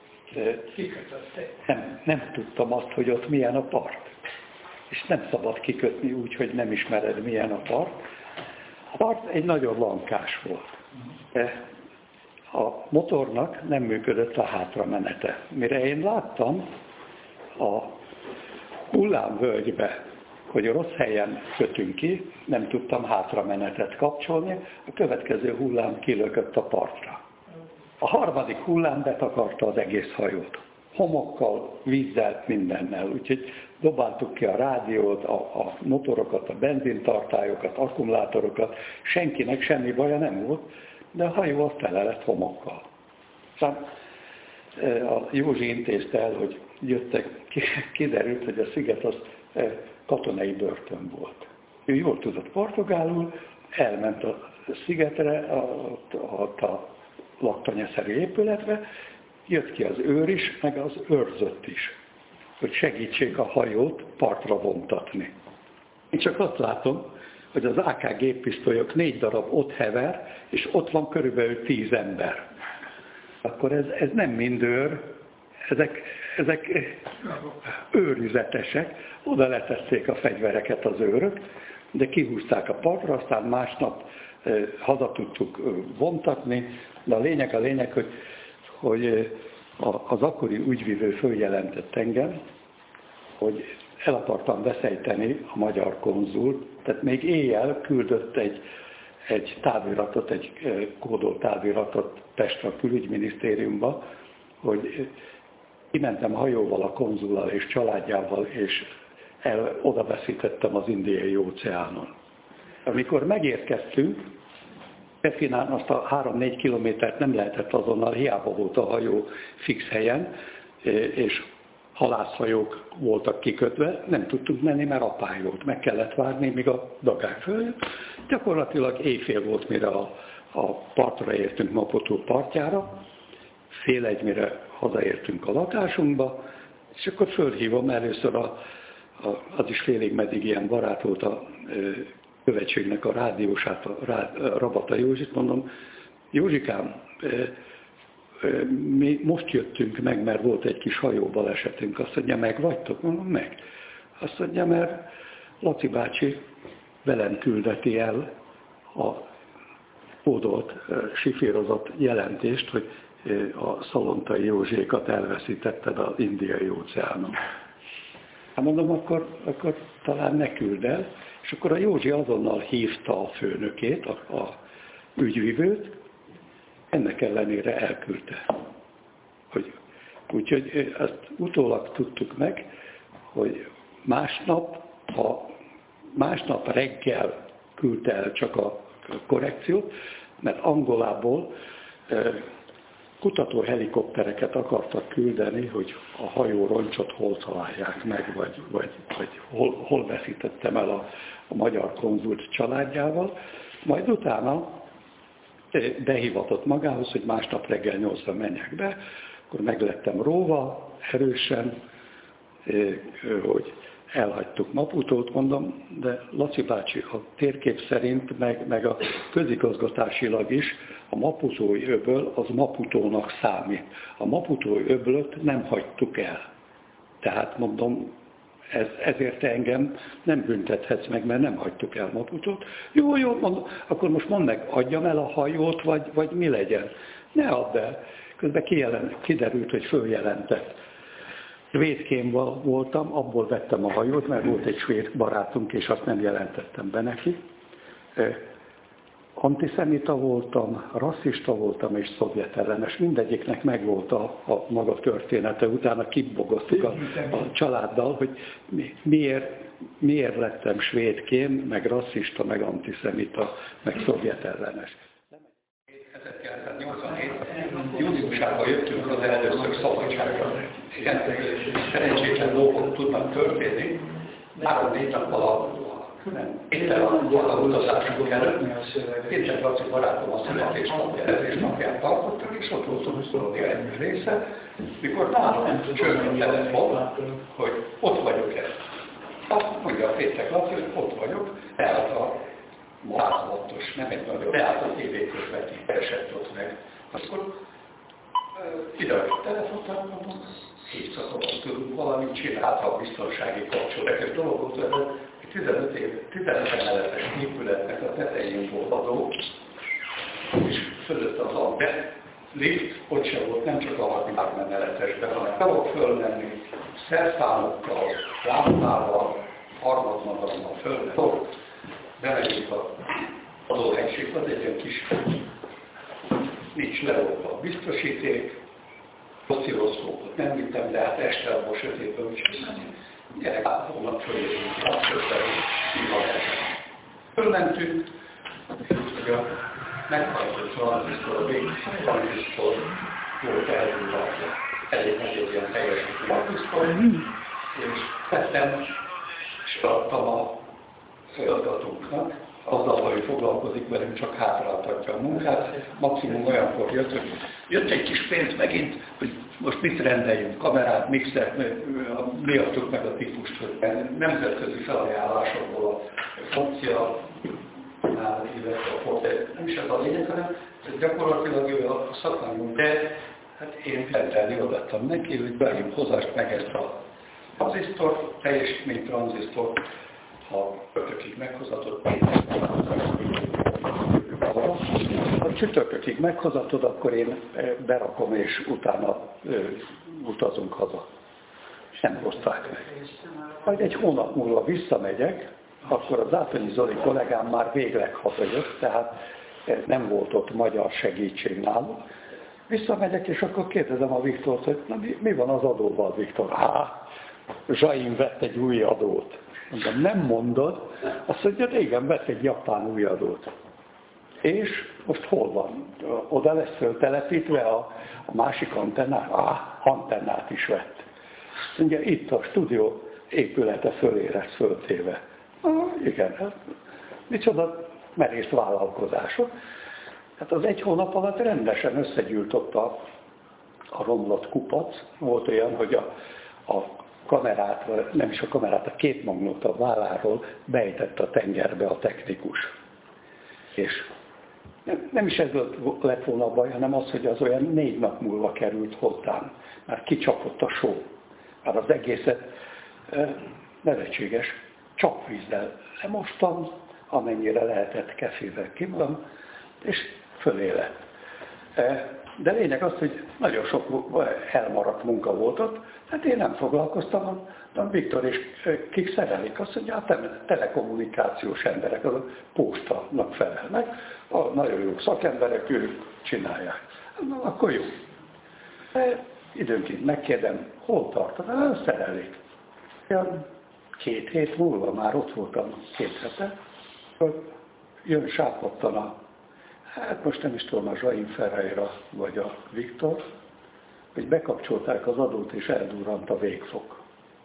nem tudtam azt, hogy ott milyen a part. És nem szabad kikötni úgy, hogy nem ismered, milyen a part. A part egy nagyon lankás volt. De a motornak nem működött a hátramenete. Mire én láttam a hullámvölgybe, hogy rossz helyen kötünk ki, nem tudtam hátramenetet kapcsolni, a következő hullám kilökött a partra. A harmadik hullám betakarta az egész hajót. Homokkal, vízzel, mindennel. Úgyhogy dobáltuk ki a rádiót, a motorokat, a benzintartályokat, akkumulátorokat. Senkinek semmi baja nem volt, de a hajó az tele lett homokkal. Aztán a Józsi intézte el, hogy jöttek, kiderült, hogy a sziget az katonai börtön volt. Ő jól tudott portugálul, elment a szigetre, a laktanyszerű épületbe, jött ki az őr is, meg az őrzött is, hogy segítsék a hajót partra vontatni. Én csak azt látom, hogy az AK géppisztolyok 4 darab ott hever, és ott van körülbelül 10 ember. Akkor ez nem mind őr, ezek őrizetesek, oda letették a fegyvereket az őrök, de kihúzták a partra, aztán másnap haza tudtuk vontatni, de a lényeg, hogy az akkori ügyvivő följelentett engem, hogy el akartam veszejteni a magyar konzult, tehát még éjjel küldött egy táviratot, egy kódolt táviratot Pestre a külügyminisztériumba, hogy kimentem hajóval a konzullal és családjával, és oda veszítettem az Indiai óceánon. Amikor megérkeztünk, Pefinán azt a 3-4 kilométert nem lehetett azonnal, hiába volt a hajó fix helyen, és halászhajók voltak kikötve, nem tudtunk menni, mert apály volt. Meg kellett várni, míg a dagán följön. Gyakorlatilag éjfél volt, mire a partra értünk, Maputo partjára, 12:30, mire hazaértünk a lakásunkba, és akkor fölhívom először az is félig meddig ilyen barát volt a követségnek a rádiósát, Rabata Józsit, mondom, Józsikám, mi most jöttünk meg, mert volt egy kis hajóbalesetünk. Azt mondja, meg vagytok? Mondom, meg. Azt mondja, mert Laci bácsi velem küldeti el a kódolt, sifírozott jelentést, hogy a Szalontai Józsékat elveszítetted az Indiai óceánon. Hát mondom, akkor talán ne küld el. És akkor a Józsi azonnal hívta a főnökét, a ügyvivőt, ennek ellenére elküldte. Úgyhogy ezt utólag tudtuk meg, hogy másnap reggel küldte el csak a korrekciót, mert Angolából kutatóhelikoptereket akartak küldeni, hogy a hajó roncsot hol találják meg, vagy hol veszítettem el a magyar konzult családjával. Majd utána behivatott magához, hogy másnap reggel 8-ra menjek be, akkor meglettem róva erősen, hogy elhagytuk Maputót, mondom, de Laci bácsi, a térkép szerint, meg a közigazgatásilag is a maputói öböl az Maputónak számít. A maputói öblöt nem hagytuk el. Tehát mondom, ezért te engem nem büntethetsz meg, mert nem hagytuk el Maputót. Jó, mondom, akkor most mondd meg, adjam el a hajót, vagy mi legyen? Ne add el. Közben kiderült, hogy följelentett. Svédkémban voltam, abból vettem a hajót, mert volt egy svéd barátunk, és azt nem jelentettem be neki. Antiszemita voltam, rasszista voltam és szovjetellenes. Mindegyiknek megvolt a maga története. Utána kibogoztuk a családdal, hogy miért lettem svédkém, meg rasszista, meg antiszemita, meg szovjetellenes. 1987. júniusában jöttünk az először szabadságra. Igen, szerencsétlen dolgok tudnak történni. 3-4 nappal a utazásunk előtt. Péter Laci barátom a születésnapját tartottak, és ott volt a Szolónia egy része, mikor nálam csörgött telefon, hogy ott vagyok-e. Azt mondja a Péter Laci, hogy ott vagyok, tehát a 106-os, nem egy nagyon, tehát a tévéközvetítés esett ott meg. Akkor ide a telefont, mondom, éjszakon tudunk valamit csinálni, a biztonsági kapcsolatos dolgot, egy 15 emeletes épületnek a tetején volt adó, és fölött az alpe, lift, ott sem volt, nem csak a 60 emeletesben, hanem fogok fölmenni, szerszámokkal, lámpával, harmadmagammal fölmenni, bemegyünk a adóhelységbe, az egy ilyen kis, nincs leolva a biztosíték, rossz volt, nem vittem, de hát este abban sötétben úgy csinálni. Gyerek hónap fölérünk, azt köszönjük, fölmentünk, hogy a meghajtott tranzisztor, a végtranzisztor volt elrúgva, elég egy ilyen teljesítő tranzisztor, és tettem, és adtam a főadatóknak, azzal, hogy foglalkozik velünk, csak hátraadhatja a munkát. Maximum olyankor jött egy kis pénz megint, hogy most mit rendeljünk, kamerát, mixert, mi adtuk meg a típust, hogy nemzetközi felajánlásokból a francia, illetve a nem is ez a lényeg, hanem gyakorlatilag ő a szakmányunk, de Hát én rendelni odaadtam neki, hogy belém hozast meg ezt a tranzisztor, teljesítmény-tranzisztort, ha ötökig meghozatott, ha csütörtökig meghozatod, akkor én berakom, és utána utazunk haza. És nem hozták meg. Majd egy hónap múlva visszamegyek, akkor az Zátonyi Zoli kollégám már végleg hazajött, tehát nem volt ott magyar segítség náluk. Visszamegyek, és akkor kérdezem a Viktort, hogy na, mi van az adóval, Viktor? Zsain vett egy új adót. Mondom, nem mondod? Azt mondja, régen vett egy japán új adót. És most hol van? Oda lesz föltelepítve a másik antennát? Antennát is vett. Mondja, itt a stúdió épülete fölé lesz föltéve. Igen, micsoda merész vállalkozások. Hát az egy hónap alatt rendesen összegyűlt ott a romlott kupac. Volt olyan, hogy a kamerát, nem is a kamerát, a képmagnót a válláról beejtette a tengerbe a technikus. És nem is ez lett volna baj, hanem az, hogy az olyan 4 nap múlva került hozzám. Már kicsapott a só. Már az egészet nevetséges csapvízzel lemostam, amennyire lehetett kefével kimondom, és fölé lett. De lényeg az, hogy nagyon sok elmaradt munka volt ott, hát én nem foglalkoztam, de Viktor és kik szerelik azt, hogy a telekommunikációs emberek, azok postának felelnek, nagyon jó szakemberek, ők csinálják. Na, akkor jó. De időnként megkérdem, hol tartanak, szerelik. 2 hét múlva már ott voltam 2 hete, akkor jön sápadtan hát most nem is tudom, a Zsain Ferreira vagy a Viktor, hogy bekapcsolták az adót és eldurrant a végfok.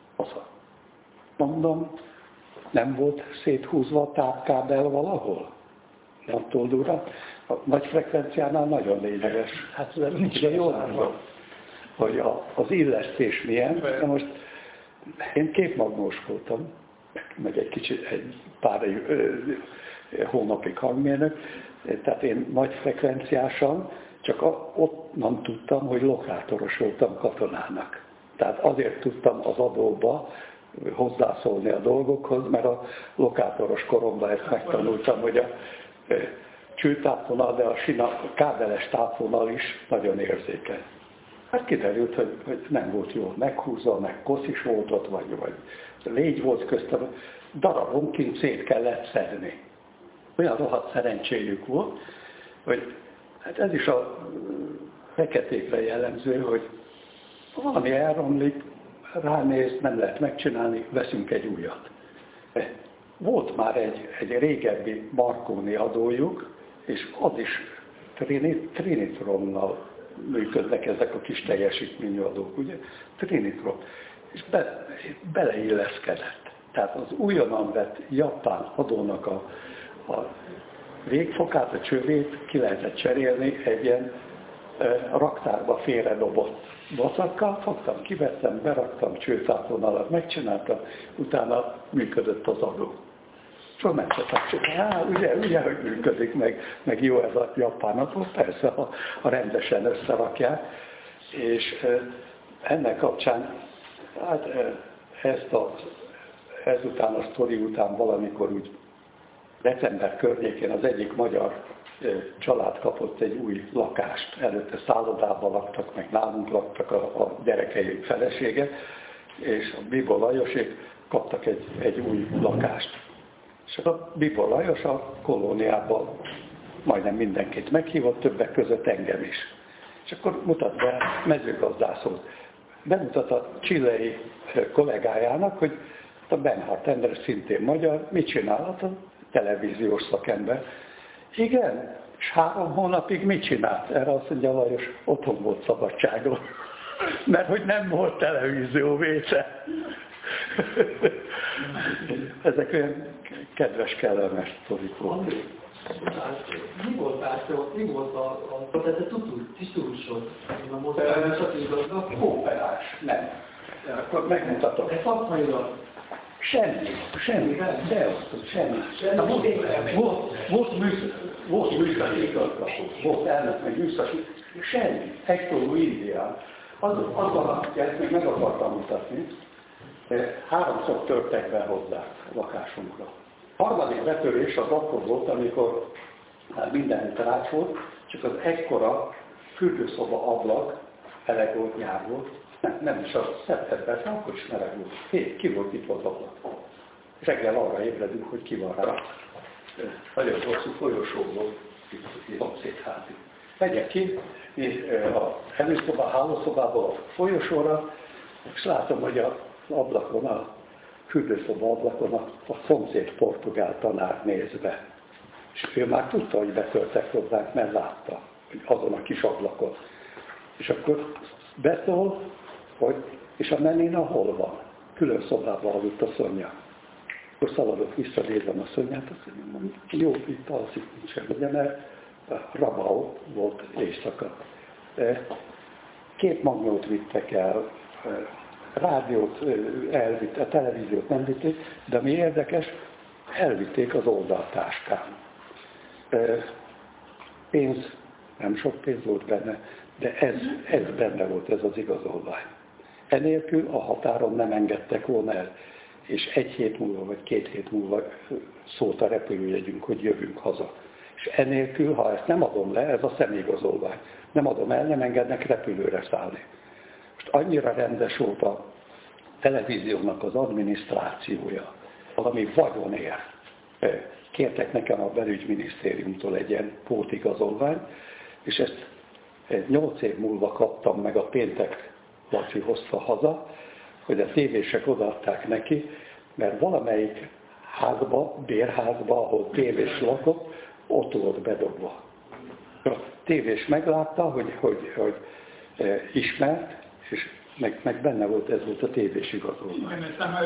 Mondom, nem volt széthúzva a tápkábel valahol? Attól durrant. A nagy frekvenciánál nagyon lényeges. Hát nincs jól mondom, hogy az illesztés milyen. De most én képmagnós voltam, meg egy pár hónapig hangmérnök, tehát én nagy frekvenciásan csak onnan tudtam, hogy lokátoros voltam katonának. Tehát azért tudtam az adóba hozzászólni a dolgokhoz, mert a lokátoros koromban ezt megtanultam, hogy a csőtápvonal, de a kábeles tápvonal is nagyon érzékeny. Hát kiderült, hogy nem volt jól meghúzva, meg kosz is volt ott, vagy légy volt köztem, darabonként szét kellett szedni. Olyan rohadt szerencséjük volt, hogy hát ez is a feketékre jellemző, hogy valami elromlik, ránéz, nem lehet megcsinálni, veszünk egy újat. Volt már egy régebbi Marconi adójuk, és az is Trinitronnal működnek ezek a kis teljesítményű adók, ugye? Trinitron. És beleilleszkedett. Tehát az újonnan vett japán adónak a végfokát, a csövét ki lehetett cserélni egy ilyen raktárba félredobott vacakkal, fogtam, kivettem, beraktam, csőtápvonalat megcsináltam, utána működött az adó. Csak nem tudtam csinálni, ugye, hogy működik, meg jó ez a japán adó, persze, ha rendesen összerakják, és ennek kapcsán, hát ezután a sztori után valamikor úgy december környékén az egyik magyar család kapott egy új lakást. Előtte szállodában laktak, meg nálunk laktak a gyerekeik felesége, és a Bibor Lajosék kaptak egy új lakást. És a Bibor Lajos a kolóniában majdnem mindenkit meghívott, többek között engem is. És akkor mutat be mezőgazdászot. Bemutat a chilei kollégájának, hogy a Benhart Endre szintén magyar, mit csinálhat a televíziós szakember. Igen, és 3 hónapig mit csinált? Erre azt mondja Lajos, otthon volt szabadságon. Mert hogy nem volt televízió véce. Ezek olyan kedves, kellemes sztorik volt. Mi volt a tisztúrusod? Kooperás, nem. Akkor megmutatom. De szakmailag. Semmi, beosztott, semmi. Volt műszaki igazgató, volt elnök, meg műszaki, semmi. Egytorú Indián. Azzal, hogy ezt még meg akartam mutatni, 3-szor törtek be hozzá a lakásunkra. A harmadik betörés az akkor volt, amikor mindenütt rács volt, csak az ekkora fürdőszoba ablak, meleg volt, nyár volt, nem is a szeptemberben, akkor is meleg volt. Ki volt itt az ablak? Reggel arra ébredünk, hogy ki van rá. Nagyon hosszú folyosó volt, itt szomszédházi. Megyek ki a előszoba, a hálószobából a folyosóra, és látom, hogy az ablakon, a fürdőszoba ablakon a szomszéd portugál tanár néz be. És ő már tudta, hogy betörtek hozzánk, mert látta, hogy azon a kis ablakon. És akkor beszól, hogy és a Melina hol van? Külön szobában aludt a Szonya. Akkor szaladok vissza, nézem a Szonyát, azt mondom, jó, itt alszik, nincsen, ugye, mert Rabau volt éjszaka. 2 magnót vittek el, rádiót elvitt, a televíziót nem vitték, de ami érdekes, elvitték az oldaltáskán. Pénz, nem sok pénz volt benne, de ez benne volt, ez az igazolvány. Enélkül a határon nem engedtek volna el, és 1 hét múlva, vagy 2 hét múlva szólt a repülőjegyünk, hogy jövünk haza. És enélkül, ha ezt nem adom le, ez a személyigazolvány, nem adom el, nem engednek repülőre szállni. Most annyira rendes volt a televíziónak az adminisztrációja, valami vagyonért. Kértek nekem a belügyminisztériumtól egy ilyen pótigazolványt, és ezt 8 év múlva kaptam meg, a péntek Laci hozta haza, hogy a tévések odaadták neki, mert valamelyik házba, bérházba, ahol tévés lakott, ott volt bedobva. A tévés meglátta, hogy ismert, és meg benne volt, ez volt a tévés igazolvány.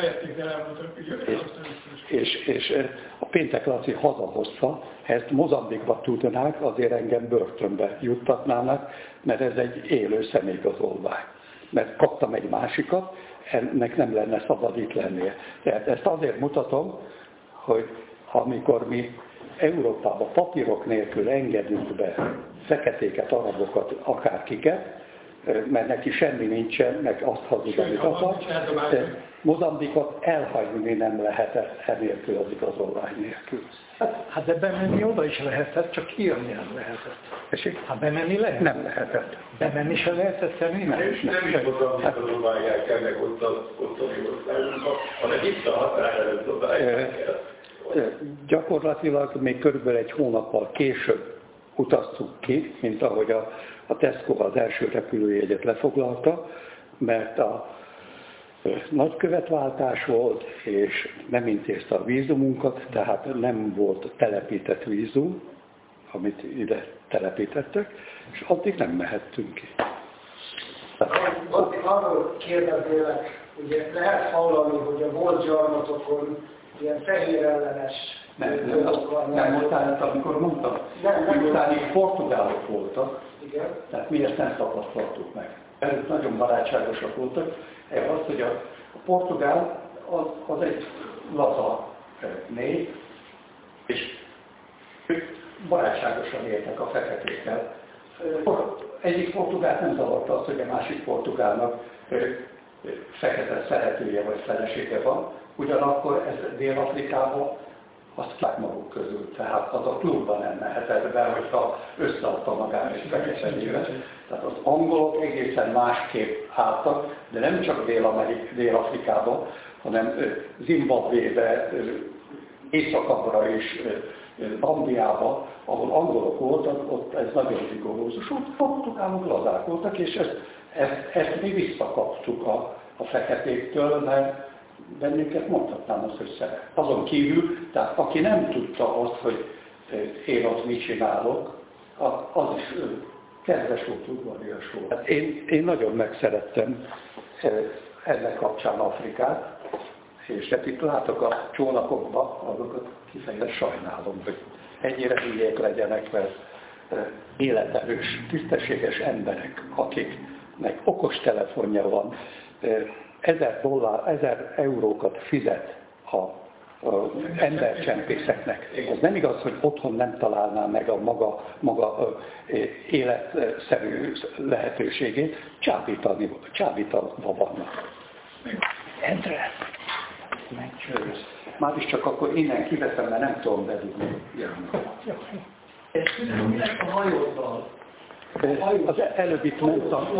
És a péntek Laci hazahozta, ezt Mozambikba tudnák, azért engem börtönbe juttatnának, mert ez egy élő személyigazolvány. Mert kaptam egy másikat, ennek nem lenne szabad itt lennie. Tehát ezt azért mutatom, hogy amikor mi Európában papírok nélkül engedünk be feketéket, arabokat, akárkiket, mert neki semmi nincsen, meg azt hazud, amit akar. Mozambikot elhagyni nem lehetett enélkül, az igazolvány nélkül. Hát de bemenni oda is lehetett, csak írni nem lehetett. Hát bemenni lehet? Nem lehetett. Bemenni se lehetett személy? Nem is Mozambikot dobálják el, meg ott a országunkban, hanem itt a határ előtt dobálják el. Gyakorlatilag még körülbelül 1 hónappal később utaztuk ki, mint ahogy a Tesco az első repülőjegyet lefoglalta, mert a nagykövetváltás volt, és nem intézte a vízumunkat, tehát nem volt telepített vízum, amit ide telepítettek, és addig nem mehettünk ki. Arról kérdeznélek, ugye lehet hallani, hogy a volt gyarmatokon ilyen fehér ellenes nem mondtál, amikor mondtam. Miután itt portugálok voltak, igen. Tehát mi ezt nem tapasztaltuk meg. Előtt nagyon barátságosak voltak. Az, hogy a portugál az egy laza nép, és ők barátságosan éltek a feketékkel. Egyik portugál nem zavarta azt, hogy a másik portugálnak fekete szeretője vagy felesége van, ugyanakkor ez Dél-Afrikában azt lát maguk közül, tehát az a klubban nem mehetett be, hogyha összeadta magát és feketetével. Tehát az angolok egészen másképp álltak, de nem csak Dél-Afrikában, hanem Zimbabvébe, északabbra és Gambiába, ahol angolok voltak, ott ez nagyon rigorózus. Ott portugálok lazák voltak, és ezt mi visszakaptuk a feketéktől, mert bennünket mondhatnám azt, hogy szeret. Azon kívül, tehát aki nem tudta azt, hogy én ott mit csinálok, az is kedves volt, udvarias volt. Hát én nagyon megszerettem ennek kapcsán Afrikát, és hát itt látok a csónakokban, azokat kifejezetten sajnálom, hogy ennyire hülyék legyenek, mert életerős, tisztességes emberek, akiknek okos telefonja van, 1000 eurókat fizet ha embercsempészeknek. Az nem igaz, hogy otthon nem találná meg a maga életszerű lehetőségét, csábítva vannak. Endre! Már is csak akkor innen kiveszem, mert nem tudom bedugni. A hajóddal. Az előbb itt ment a...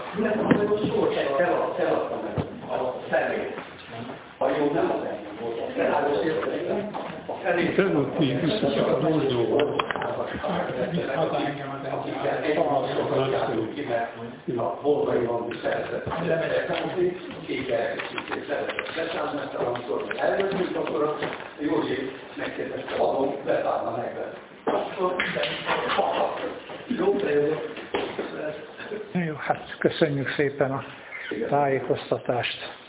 Eladta meg a szemét. A jó nem az enyém volt. Fölötti visszacsap a mozdóval. Visszaadta engem az egyik. A volgaiban szerzett. Lemegyek neki, kék elkészítést szeretett. 100 méter, amikor elmegyünk, akkor a Józsi megkérdezte, adom, betállna meg. Jó, hát köszönjük szépen a tájékoztatást.